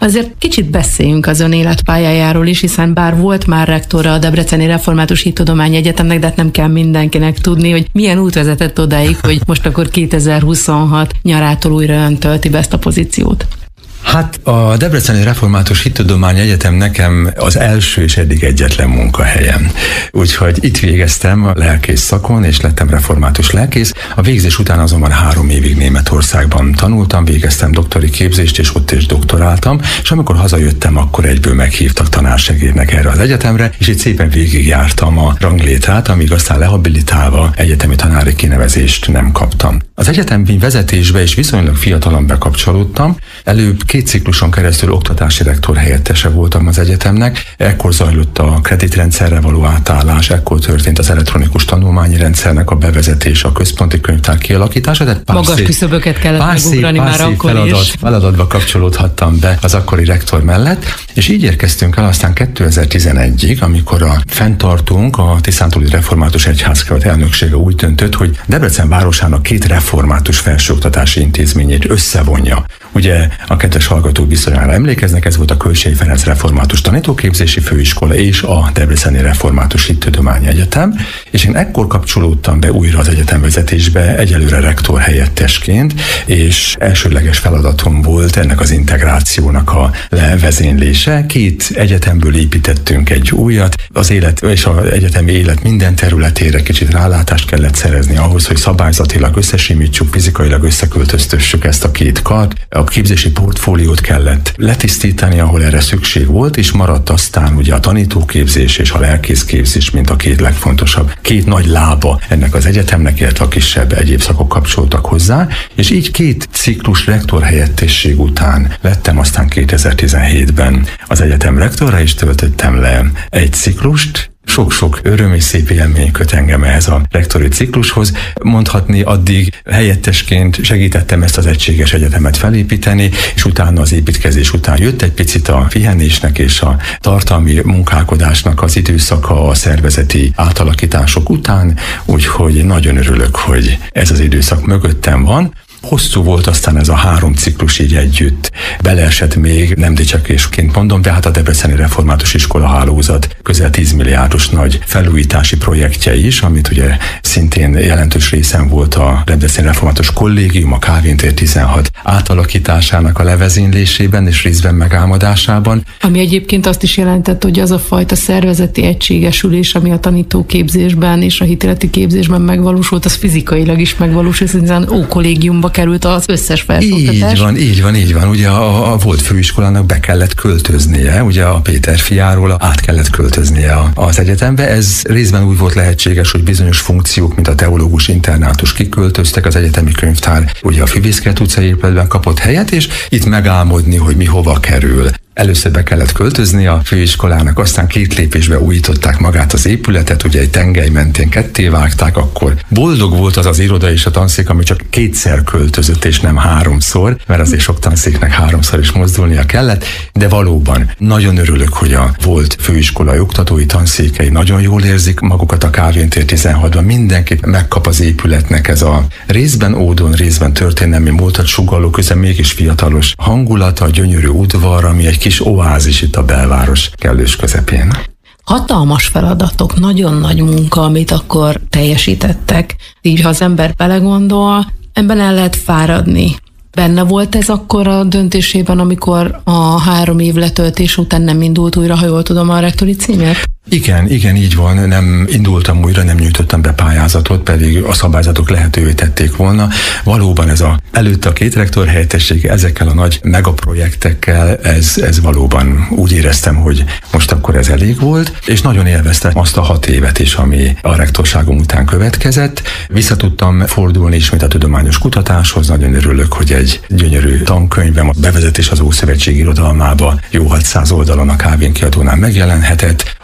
Azért kicsit beszéljünk az ön életpályájáról is, hiszen bár volt már rektora a Debreceni Református Hittudományi Egyetemnek, de nem kell mindenkinek tudni, hogy milyen út vezetett odáig, hogy most akkor kétezer-huszonhat nyarától újra ön tölti be ezt a pozíciót. Hát a Debreceni Református Hittudományi Egyetem nekem az első és eddig egyetlen munkahelyem. Úgyhogy itt végeztem a lelkész szakon, és lettem református lelkész. A végzés után azonban három évig Németországban tanultam, végeztem doktori képzést, és ott is doktoráltam, és amikor hazajöttem, akkor egyből meghívtak tanársegédnek erre az egyetemre, és itt szépen végigjártam a ranglétrát, amíg aztán lehabilitálva egyetemi tanári kinevezést nem kaptam. Az egyetemi vezetésbe is viszonylag fiatalon bekapcsolódtam. Előbb két cikluson keresztül oktatási rektor helyettese voltam az egyetemnek. Ekkor zajlott a kreditrendszerre való átállás, ekkor történt az elektronikus tanulmányi rendszernek a bevezetése, a központi könyvtár kialakítása. Tehát magas küszöböket kellett megugrani már akkor feladat, is. Feladatba kapcsolódhattam be az akkori rektor mellett, és így érkeztünk el aztán kétezer-tizenegyig, amikor a fenntartunk, a Tiszántúli Református Egyházkerület elnöksége úgy döntött, hogy Debrecen városának két református felsőoktatási intézményét összevonja. Ugye a kedves hallgatók bizonyára emlékeznek, ez volt a Kölcsey Ferenc Református Tanítóképzési Főiskola és a Debreceni Református Hittudományi Egyetem, és én ekkor kapcsolódtam be újra az egyetemvezetésbe, egyelőre rektor helyettesként, és elsődleges feladatom volt ennek az integrációnak a levezénylése. Két egyetemből építettünk egy újat, az élet és az egyetemi élet minden területére kicsit rálátást kellett szerezni ahhoz, hogy szabályzatilag összesimítsuk, fizikailag összeköltöztessük ezt a két kart. A képzési portfóliót kellett letisztítani, ahol erre szükség volt, és maradt aztán ugye a tanítóképzés és a lelkészképzés, mint a két legfontosabb, két nagy lába ennek az egyetemnek, illetve a kisebb egyéb szakok kapcsoltak hozzá, és így két ciklus rektor helyettesség után lettem aztán kétezer-tizenhétben az egyetem rektorra, és töltöttem le egy ciklust. Sok-sok öröm és szép élmény köt engem ehhez a rektori ciklushoz. Mondhatni, addig helyettesként segítettem ezt az egységes egyetemet felépíteni, és utána az építkezés után jött egy picit a pihenésnek és a tartalmi munkálkodásnak az időszaka a szervezeti átalakítások után, úgyhogy nagyon örülök, hogy ez az időszak mögöttem van. Hosszú volt aztán ez a három ciklus így együtt. Beleesett még, nem dicsakésként mondom, de hát a Debreceni Református Iskola hálózat közel tíz milliárdos nagy felújítási projektje is, amit ugye szintén jelentős részen volt a Debreceni Református Kollégium, a Kálvin tér tizenhat átalakításának a levezénylésében és részben megálmodásában. Ami egyébként azt is jelentett, hogy az a fajta szervezeti egységesülés, ami a tanítóképzésben és a hitéleti képzésben megvalósult, az fizikailag is megvalósult, hiszen ókollégiumba került az összes felsőoktatás. Így van, így van, így van. Ugye a, a volt főiskolának be kellett költöznie, ugye a Péter fiáról át kellett költöznie az egyetembe. Ez részben úgy volt lehetséges, hogy bizonyos funkciók, mint a teológus internátus kiköltöztek, az egyetemi könyvtár ugye a Fűvészkert utcai épületben kapott helyet, és itt megálmodni, hogy mi hova kerül. Először be kellett költözni a főiskolának, aztán két lépésbe újították magát az épületet, ugye egy tengely mentén ketté vágták, akkor boldog volt az az iroda és a tanszék, ami csak kétszer költözött, és nem háromszor, mert azért sok tanszéknek háromszor is mozdulnia kellett, de valóban nagyon örülök, hogy a volt főiskolai oktatói tanszékei nagyon jól érzik magukat a Kálvin tér tizenhatban, mindenkit megkap az épületnek ez a részben ódon, részben történelmi múltat sugalló, közben mégis fiatalos hangulata, a gyönyörű udvar, ami egy kis oázis itt a belváros kellős közepén. Hatalmas feladatok, nagyon nagy munka, amit akkor teljesítettek. Így, ha az ember belegondol, ebben el lehet fáradni. Benne volt ez akkor a döntésében, amikor a három év letöltés után nem indult újra, ha jól tudom, a rektori címet? Igen, igen, így van, nem indultam újra, nem nyújtottam be pályázatot, pedig a szabályzatok lehetővé tették volna. Valóban ez a előtte a két rektor helyettesség ezekkel a nagy megaprojektekkel, ez, ez valóban úgy éreztem, hogy most akkor ez elég volt, és nagyon élveztem azt a hat évet is, ami a rektorságom után következett. Vissza tudtam fordulni ismét a tudományos kutatáshoz, nagyon örülök, hogy egy gyönyörű tankönyvem, a bevezetés az Ószövetség irodalmába jó hatszáz oldalon a Kálvin kiadónál megjelenhetett.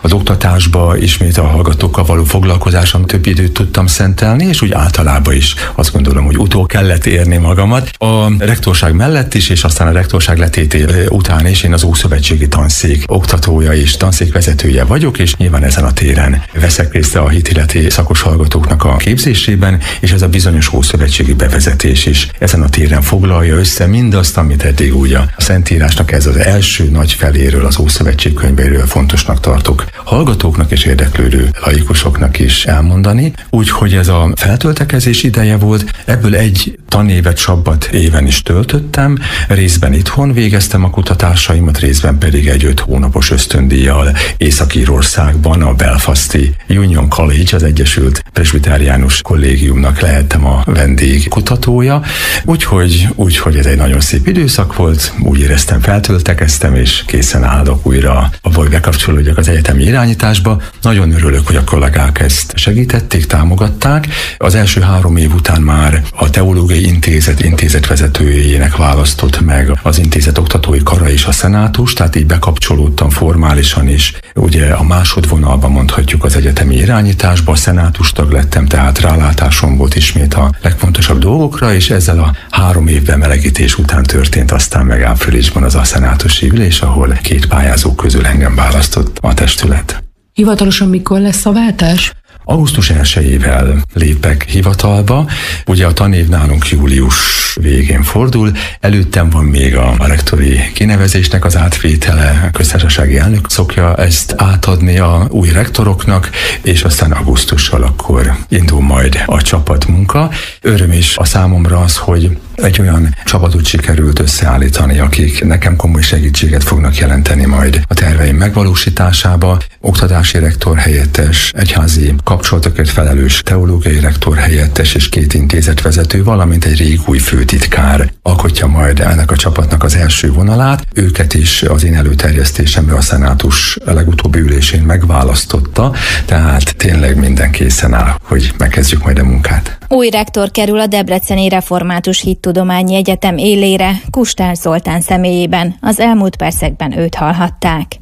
Az oktatásba ismét a hallgatókkal való foglalkozáson több időt tudtam szentelni, és úgy általában is azt gondolom, hogy utól kellett érni magamat. A rektorság mellett is, és aztán a rektorság letété után is én az Ószövetségi Tanszék oktatója és tanszékvezetője vagyok, és nyilván ezen a téren veszek részt a hitilleti szakos hallgatóknak a képzésében, és ez a bizonyos ószövetségi bevezetés is ezen a téren foglalja össze mindazt, amit eddig úgy a Szentírásnak ez az első nagy feléről, az Ószövetség könyveiről fontosnak tartok hallgatóknak és érdeklődő laikusoknak is elmondani. Úgyhogy ez a feltöltekezés ideje volt, ebből egy tanévet sabbat éven is töltöttem, részben itthon végeztem a kutatásaimat, részben pedig egy öt hónapos ösztöndíjjal Észak-Írországban, a Belfasti Union College, az Egyesült Presbiteriánus Kollégiumnak lehettem a vendég kutatója, úgyhogy, úgyhogy ez egy nagyon szép időszak volt, úgy éreztem, feltöltekeztem, és készen állok újra, hogy bekapcsolódjak az egyetemi irányításba. Nagyon örülök, hogy a kollégák ezt segítették, támogatták. Az első három év után már a Teológiai Intézet intézetvezetőjének választott meg az intézet oktatói kara és a szenátus, tehát így bekapcsolódtam formálisan is. Ugye a másodvonalban mondhatjuk az egyetemi irányításba, a szenátus tag lettem, tehát rálátásom volt ismét a legfontosabb dolgokra, és ezzel a három évben melegítés után történt aztán meg áprilisban az a szenátusi ülés, ahol két pályázó közül engem választott a testület. Hivatalosan mikor lesz a váltás? augusztus elsejével lépek hivatalba. Ugye a tanév nálunk július végén fordul, előttem van még a rektori kinevezésnek az átvétele, a köztársasági elnök szokja ezt átadni a új rektoroknak, és aztán augusztussal akkor indul majd a csapatmunka. Öröm is a számomra az, hogy egy olyan csapatot sikerült összeállítani, akik nekem komoly segítséget fognak jelenteni majd a terveim megvalósításába. Oktatási rektor helyettes, egyházi kapcsolatokért felelős teológiai rektor helyettes és két intézetvezető, valamint egy rég új főtitkár alkotja majd ennek a csapatnak az első vonalát. Őket is az én előterjesztésemre a szenátus legutóbbi ülésén megválasztotta, tehát tényleg minden készen áll, hogy megkezdjük majd a munkát. Új rektor kerül a Debreceni Református Hittudományi Egyetem élére, Kustár Zoltán személyében. Az elmúlt percekben őt hallhatták.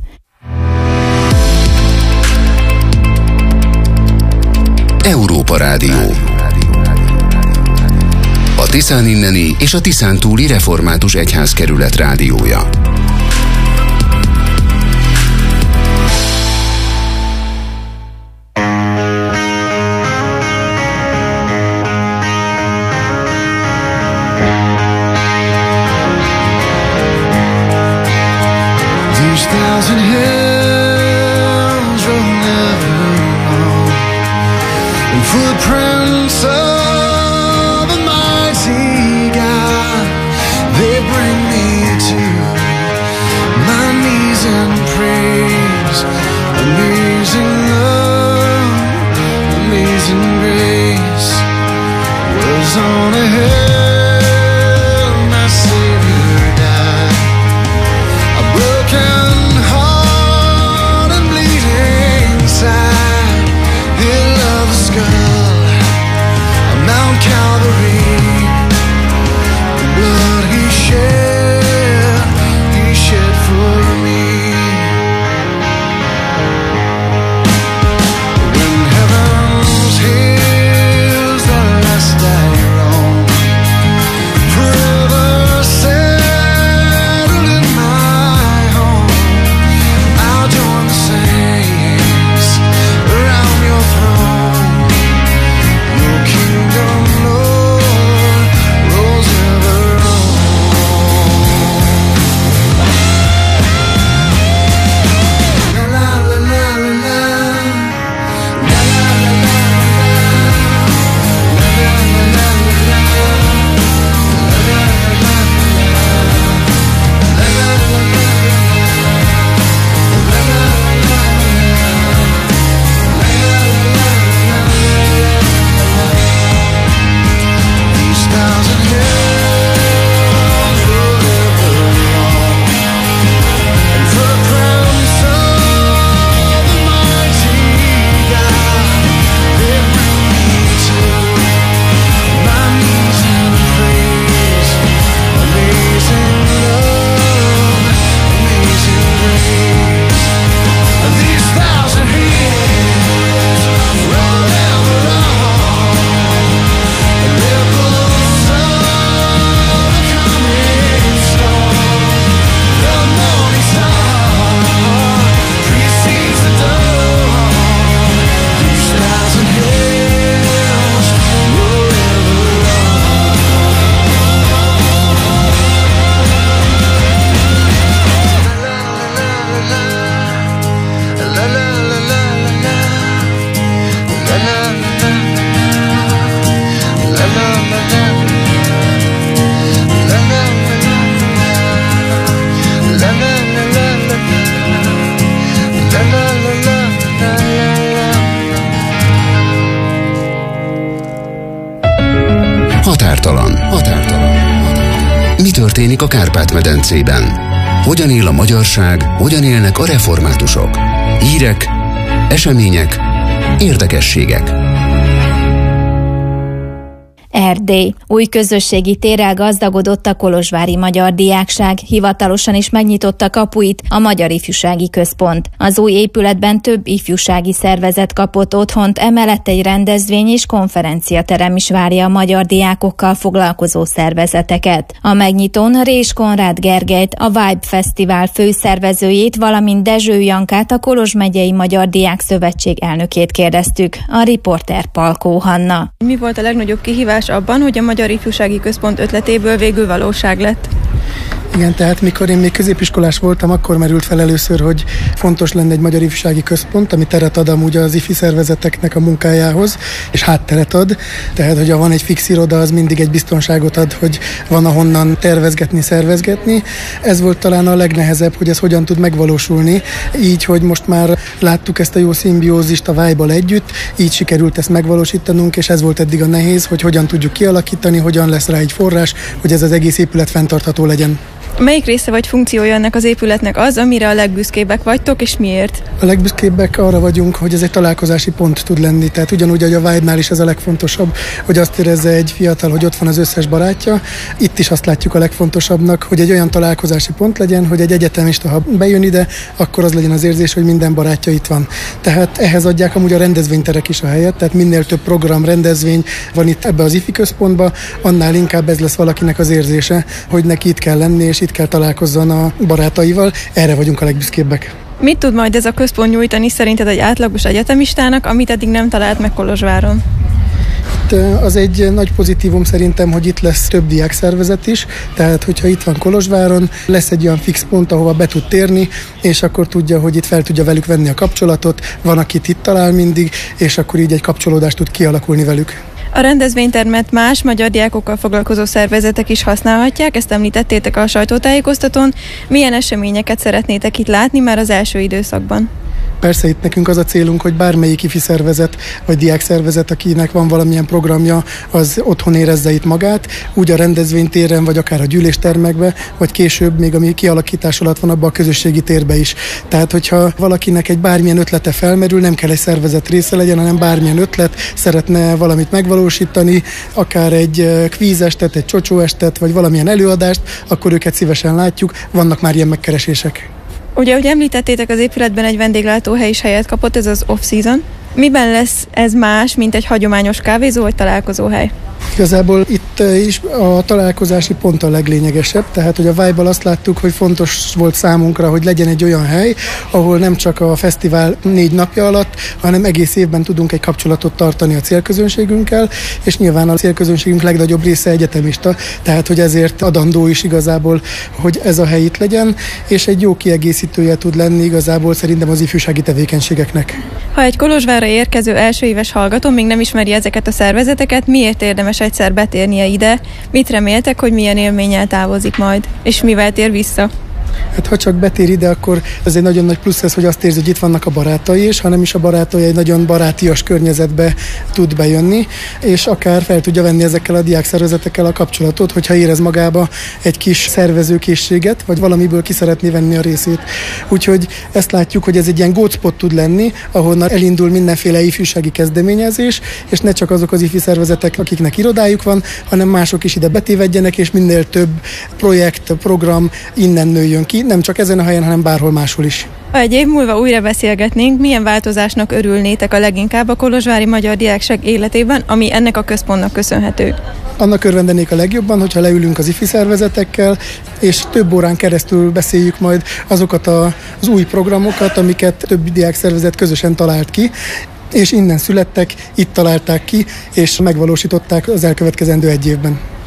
Európa Rádió. A Tiszán inneni és a Tiszán túli Református Egyházkerület rádiója. These thousand hills will never know, and footprints of a mighty God, they bring me to Határtalan. Határtalan. Mi történik a Kárpát-medencében? Hogyan él a magyarság, hogyan élnek a reformátusok? Hírek, események, érdekességek. Erdély. Új közösségi térrel gazdagodott a kolozsvári magyar diákság, hivatalosan is megnyitotta kapuit a Magyar Ifjúsági Központ. Az új épületben több ifjúsági szervezet kapott otthont, emellett egy rendezvény és konferenciaterem is várja a magyar diákokkal foglalkozó szervezeteket. A megnyitón Rés Konrád Gergelyt, a Vibe Fesztivál főszervezőjét, valamint Dezső Jankát, a Kolozs megyei Magyar Diák Szövetség elnökét kérdeztük. A riporter Palkó Hanna. Mi volt a legnagyobb kihívás abban, hogy a Magyar Ifjúsági Központ ötletéből végül valóság lett? Igen, tehát mikor én még középiskolás voltam, akkor merült fel először, hogy fontos lenne egy magyar ifjúsági központ, ami teret ad amúgy az ifi szervezeteknek a munkájához, és hátteret ad. Tehát, hogyha van egy fix iroda, az mindig egy biztonságot ad, hogy van ahonnan tervezgetni, szervezgetni. Ez volt talán a legnehezebb, hogy ez hogyan tud megvalósulni. Így, hogy most már láttuk ezt a jó szimbiózist a Vibe-bal együtt, így sikerült ezt megvalósítanunk, és ez volt eddig a nehéz, hogy hogyan tudjuk kialakítani, hogyan lesz rá egy forrás, hogy ez az egész épület fenntartható legyen. Melyik része vagy funkciója ennek az épületnek az, amire a legbüszkébbek vagytok, és miért? A legbüszkébbek arra vagyunk, hogy ez egy találkozási pont tud lenni. Tehát ugyanúgy, hogy a Vibe-nál is ez a legfontosabb, hogy azt érezze egy fiatal, hogy ott van az összes barátja. Itt is azt látjuk a legfontosabbnak, hogy egy olyan találkozási pont legyen, hogy egy egyetemista, ha bejön ide, akkor az legyen az érzés, hogy minden barátja itt van. Tehát ehhez adják amúgy a rendezvényterek is a helyet, tehát minél több program, rendezvény van itt ebbe az ifi központba, annál inkább ez lesz valakinek az érzése, hogy neki itt kell lenni, és itt kell találkozzon a barátaival. Erre vagyunk a legbüszkébbek. Mit tud majd ez a központ nyújtani szerinted egy átlagos egyetemistának, amit eddig nem talált meg Kolozsváron? Az egy nagy pozitívum szerintem, hogy itt lesz több diákszervezet is, tehát hogyha itt van Kolozsváron, lesz egy olyan fix pont, ahova be tud térni, és akkor tudja, hogy itt fel tudja velük venni a kapcsolatot, van, akit itt talál mindig, és akkor így egy kapcsolódást tud kialakulni velük. A rendezvénytermet más magyar diákokkal foglalkozó szervezetek is használhatják, ezt említettétek a sajtótájékoztatón. Milyen eseményeket szeretnétek itt látni már az első időszakban? Persze itt nekünk az a célunk, hogy bármelyik ifi szervezet vagy diákszervezet, akinek van valamilyen programja, az otthon érezze itt magát, úgy a rendezvénytéren, vagy akár a gyűléstermekbe, vagy később még ami kialakítás alatt van, abban a közösségi térbe is. Tehát, hogyha valakinek egy bármilyen ötlete felmerül, nem kell egy szervezet része legyen, hanem bármilyen ötlet, szeretne valamit megvalósítani, akár egy kvízestet, egy csocsóestet, vagy valamilyen előadást, akkor őket szívesen látjuk, vannak már ilyen megkeresések. Ugye, ahogy említettétek, az épületben egy vendéglátóhely is helyet kapott, ez az off-season. Miben lesz ez más, mint egy hagyományos kávézó vagy találkozóhely? Igazából itt is a találkozási pont a leglényegesebb, tehát hogy a Vibe-bal azt láttuk, hogy fontos volt számunkra, hogy legyen egy olyan hely, ahol nem csak a fesztivál négy napja alatt, hanem egész évben tudunk egy kapcsolatot tartani a célközönségünkkel, és nyilván a célközönségünk legnagyobb része egyetemista, tehát hogy ezért adandó is igazából, hogy ez a hely itt legyen, és egy jó kiegészítője tud lenni igazából szerintem az ifjúsági tevékenységeknek. Ha egy Kolozsvárra érkező első éves hallgató még nem ismeri ezeket a szervezeteket, miért érdemes egyszer betérnie ide? Mit reméltek, hogy milyen élménnyel távozik majd? És mivel tér vissza? Hát ha csak betér ide, akkor ez egy nagyon nagy plusz ez, hogy azt érzi, hogy itt vannak a barátai is, hanem is a barátai egy nagyon barátias környezetbe tud bejönni, és akár fel tudja venni ezekkel a diákszervezetekkel a kapcsolatot, hogyha érez magába egy kis szervezőkészséget, vagy valamiből ki szeretné venni a részét. Úgyhogy ezt látjuk, hogy ez egy ilyen gócpot tud lenni, ahonnan elindul mindenféle ifjúsági kezdeményezés, és ne csak azok az ifi szervezetek, akiknek irodájuk van, hanem mások is ide betévedjenek, és minél több projekt, program innen nőjön ki, nem csak ezen a helyen, hanem bárhol máshol is. Ha egy év múlva újra beszélgetnénk, milyen változásnak örülnétek a leginkább a kolozsvári magyar diákság életében, ami ennek a központnak köszönhető? Annak örvendenék a legjobban, hogyha leülünk az ifi szervezetekkel, és több órán keresztül beszéljük majd azokat a, az új programokat, amiket több diákszervezet közösen talált ki, és innen születtek, itt találták ki, és megvalósították az elkövetkezendő egy évben.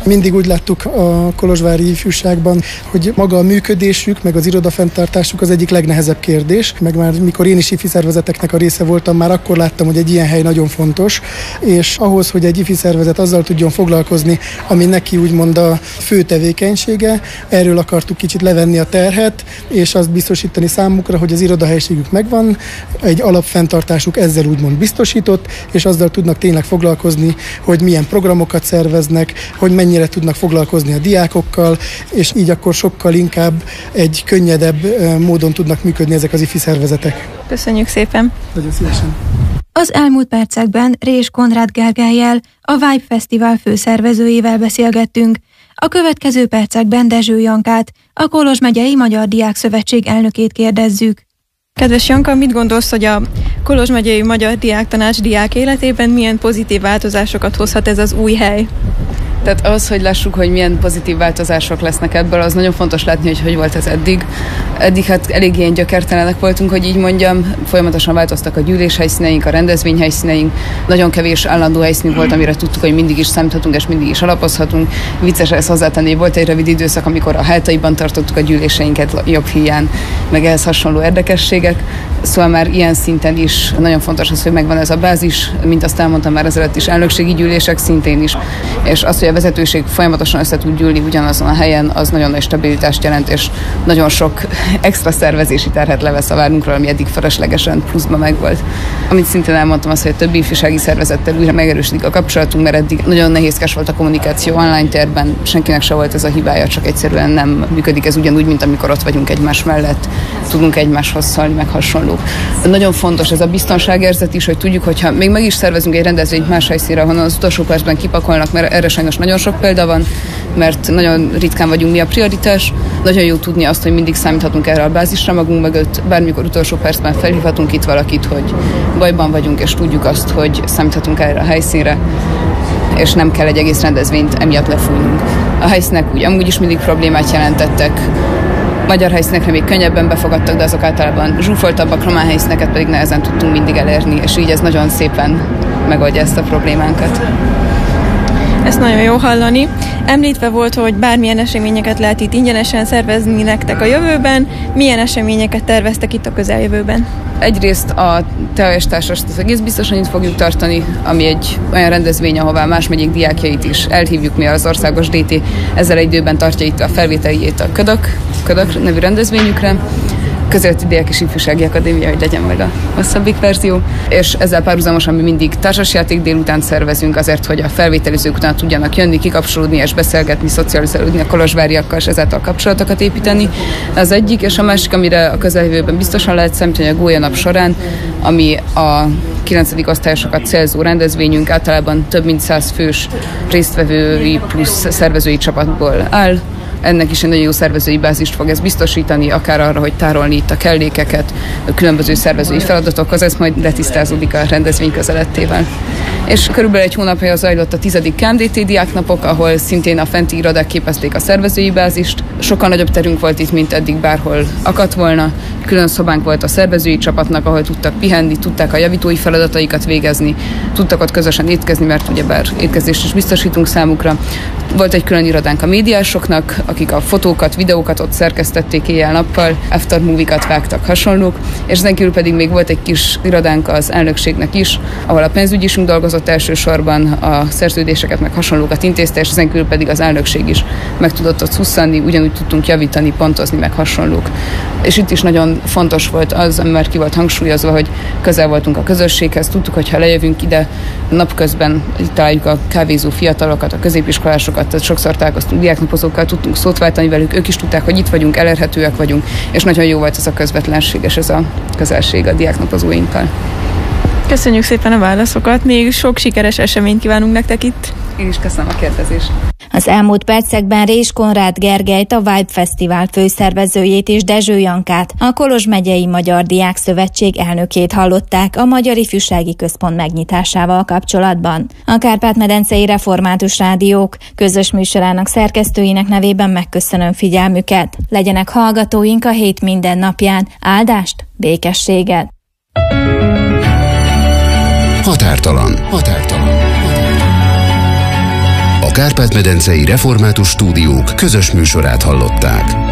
Mindig úgy láttuk a kolozsvári ifjúságban, hogy maga a működésük, meg az irodafenntartásuk az egyik legnehezebb kérdés. Meg már mikor én is ifi szervezeteknek a része voltam, már akkor láttam, hogy egy ilyen hely nagyon fontos, és ahhoz, hogy egy ifi szervezet azzal tudjon foglalkozni, ami neki úgymond a fő tevékenysége, erről akartuk kicsit levenni a terhet, és azt biztosítani számukra, hogy az irodahelyiségük megvan, egy alapfenntartásuk ezzel úgymond biztosított, és azzal tudnak tényleg foglalkozni, hogy milyen programokat szerveznek, hogy mennyire tudnak foglalkozni a diákokkal, és így akkor sokkal inkább egy könnyedebb módon tudnak működni ezek az ifi szervezetek. Köszönjük szépen! Nagyon szívesen! Az elmúlt percekben Rés Konrád Gergellyel, a Vibe Fesztivál főszervezőjével beszélgettünk. A következő percekben Dezső Jankát, a Kolozs megyei Magyar Diák Szövetség elnökét kérdezzük. Kedves Janka, mit gondolsz, hogy a Kolozs megyei Magyar Diáktanács diák életében milyen pozitív változásokat hozhat ez az új hely? Tehát az, hogy lássuk, hogy milyen pozitív változások lesznek ebből, az nagyon fontos látni, hogy hogy volt ez eddig. Eddig hát elég ilyen gyökertelenek voltunk, hogy így mondjam, folyamatosan változtak a gyűléshelyszíneink, a rendezvényhelyszíneink, nagyon kevés állandó helyszínünk volt, amire tudtuk, hogy mindig is számíthatunk és mindig is alapozhatunk. Vicces ezt hozzátenni, volt egy rövid időszak, amikor a Hátaiban tartottuk a gyűléseinket jobb híján, meg ehhez hasonló érdekességek. Szóval már ilyen szinten is nagyon fontos az, hogy megvan ez a bázis, mint azt elmondtam már ezelőtt is, elnökségi gyűlések szintén is, és az, hogy a vezetőség folyamatosan össze tud gyűlni ugyanazon a helyen, az nagyon nagy stabilitást jelent, és nagyon sok extra szervezési terhet levesz a várunkról, ami eddig feleslegesen pluszban megvolt. Amit szintén elmondtam, az, hogy a többi ifjúsági szervezettel újra megerősödik a kapcsolatunk, mert eddig nagyon nehézkes volt a kommunikáció online térben, senkinek se volt ez a hibája, csak egyszerűen nem működik ez ugyanúgy, mint amikor ott vagyunk egymás mellett, tudunk egymáshoz szólni, meg hasonlók. Nagyon fontos ez a biztonságérzet is, hogy tudjuk, hogyha még meg is szervezünk egy rendezvényt más helyszínre, honnan az utolsó percben kipakolnak, mert erre sajnos nagyon sok példa van, mert nagyon ritkán vagyunk mi a prioritás. Nagyon jó tudni azt, hogy mindig számíthatunk erre a bázisra magunk mögött, bármikor utolsó percben felhívhatunk itt valakit, hogy bajban vagyunk, és tudjuk azt, hogy számíthatunk erre a helyszínre, és nem kell egy egész rendezvényt emiatt lefújnunk. A helyszínek úgy amúgy is mindig problémát jelentettek, magyar helyszínekre még könnyebben befogadtak, de azok általában zsúfoltabbak, román helyszíneket pedig nehezen tudtunk mindig elérni, és így ez nagyon szépen megoldja ezt a problémánkat. Ezt nagyon jó hallani. Említve volt, hogy bármilyen eseményeket lehet itt ingyenesen szervezni nektek a jövőben. Milyen eseményeket terveztek itt a közeljövőben? Egyrészt a Tea és Társast az egész biztosan itt fogjuk tartani, ami egy olyan rendezvény, ahová más megyék diákjait is elhívjuk, mi az országos dé té ezzel egy időben tartja itt a felvételjét a Ködök, Ködök nevű rendezvényükre. Közéleti Diák és Ifjúsági Akadémia, hogy legyen majd a hosszabbik verzió, és ezzel párhuzamosan mi mindig társasjáték délután szervezünk azért, hogy a felvételizők után tudjanak jönni, kikapcsolódni és beszélgetni, szocializálódni a kolozsváriakkal, és ezáltal kapcsolatokat építeni. Az egyik, és a másik, amire a közeljövőben biztosan lehet számítani a Gólyanap során, ami a kilencedik osztályosokat célzó rendezvényünk, általában több mint száz fős résztvevői plusz szervezői csapatból áll. Ennek is egy nagyon jó szervezői bázist fog ez biztosítani, akár arra, hogy tárolni itt a kellékeket, a különböző szervezői feladatokhoz, ez majd letisztázódik a rendezvény közelettével. És körülbelül egy hónapja zajlott a tizedik ká em dé té diáknapok, ahol szintén a fenti irodák képezték a szervezői bázist. Sokkal nagyobb terünk volt itt, mint eddig bárhol akadt volna. Külön szobánk volt a szervezői csapatnak, ahol tudtak pihenni, tudták a javítói feladataikat végezni, tudtak ott közösen étkezni, mert ugyebár étkezést is biztosítunk számukra. Volt egy külön irodánk a médiásoknak, akik a fotókat, videókat ott szerkesztették éjjel-nappal, after movie-kat vágtak, hasonlók, és ezen kívül pedig még volt egy kis irodánk az elnökségnek is, ahol a pénzügyisünk dolgozott elsősorban, a szerződéseket meg hasonlókat intézte, és ezen kívül pedig az elnökség is meg tudott ott szusszanni, ugyanúgy tudtunk javítani, pontozni, meg hasonlók. És itt is nagyon fontos volt az, ami már ki volt hangsúlyozva, hogy közel voltunk a közösséghez, tudtuk, hogy ha lejövünk ide napközben, itt találjuk a kávézó fiatalokat, a középiskolásokat, tehát sokszor találkoztunk diáknapozókkal, tudtunk szót váltani velük, ők is tudták, hogy itt vagyunk, elérhetőek vagyunk, és nagyon jó volt ez a közvetlenség és ez a közelség a diáknapozóinkkal. Köszönjük szépen a válaszokat, még sok sikeres eseményt kívánunk nektek itt. Én is köszönöm a kérdezést. Az elmúlt percekben Rés Konrád Gergelyt, a Vibe Fesztivál főszervezőjét és Dezső Jankát, a Kolozs megyei Magyar Diák Szövetség elnökét hallották a Magyar Ifjúsági Központ megnyitásával kapcsolatban. A Kárpát-medencei Református Rádiók közös műsorának szerkesztőinek nevében megköszönöm figyelmüket. Legyenek hallgatóink a hét minden napján. Áldást, békességet! Határtalan. Határtalan. A Kárpát-medencei Református Stúdiók közös műsorát hallották.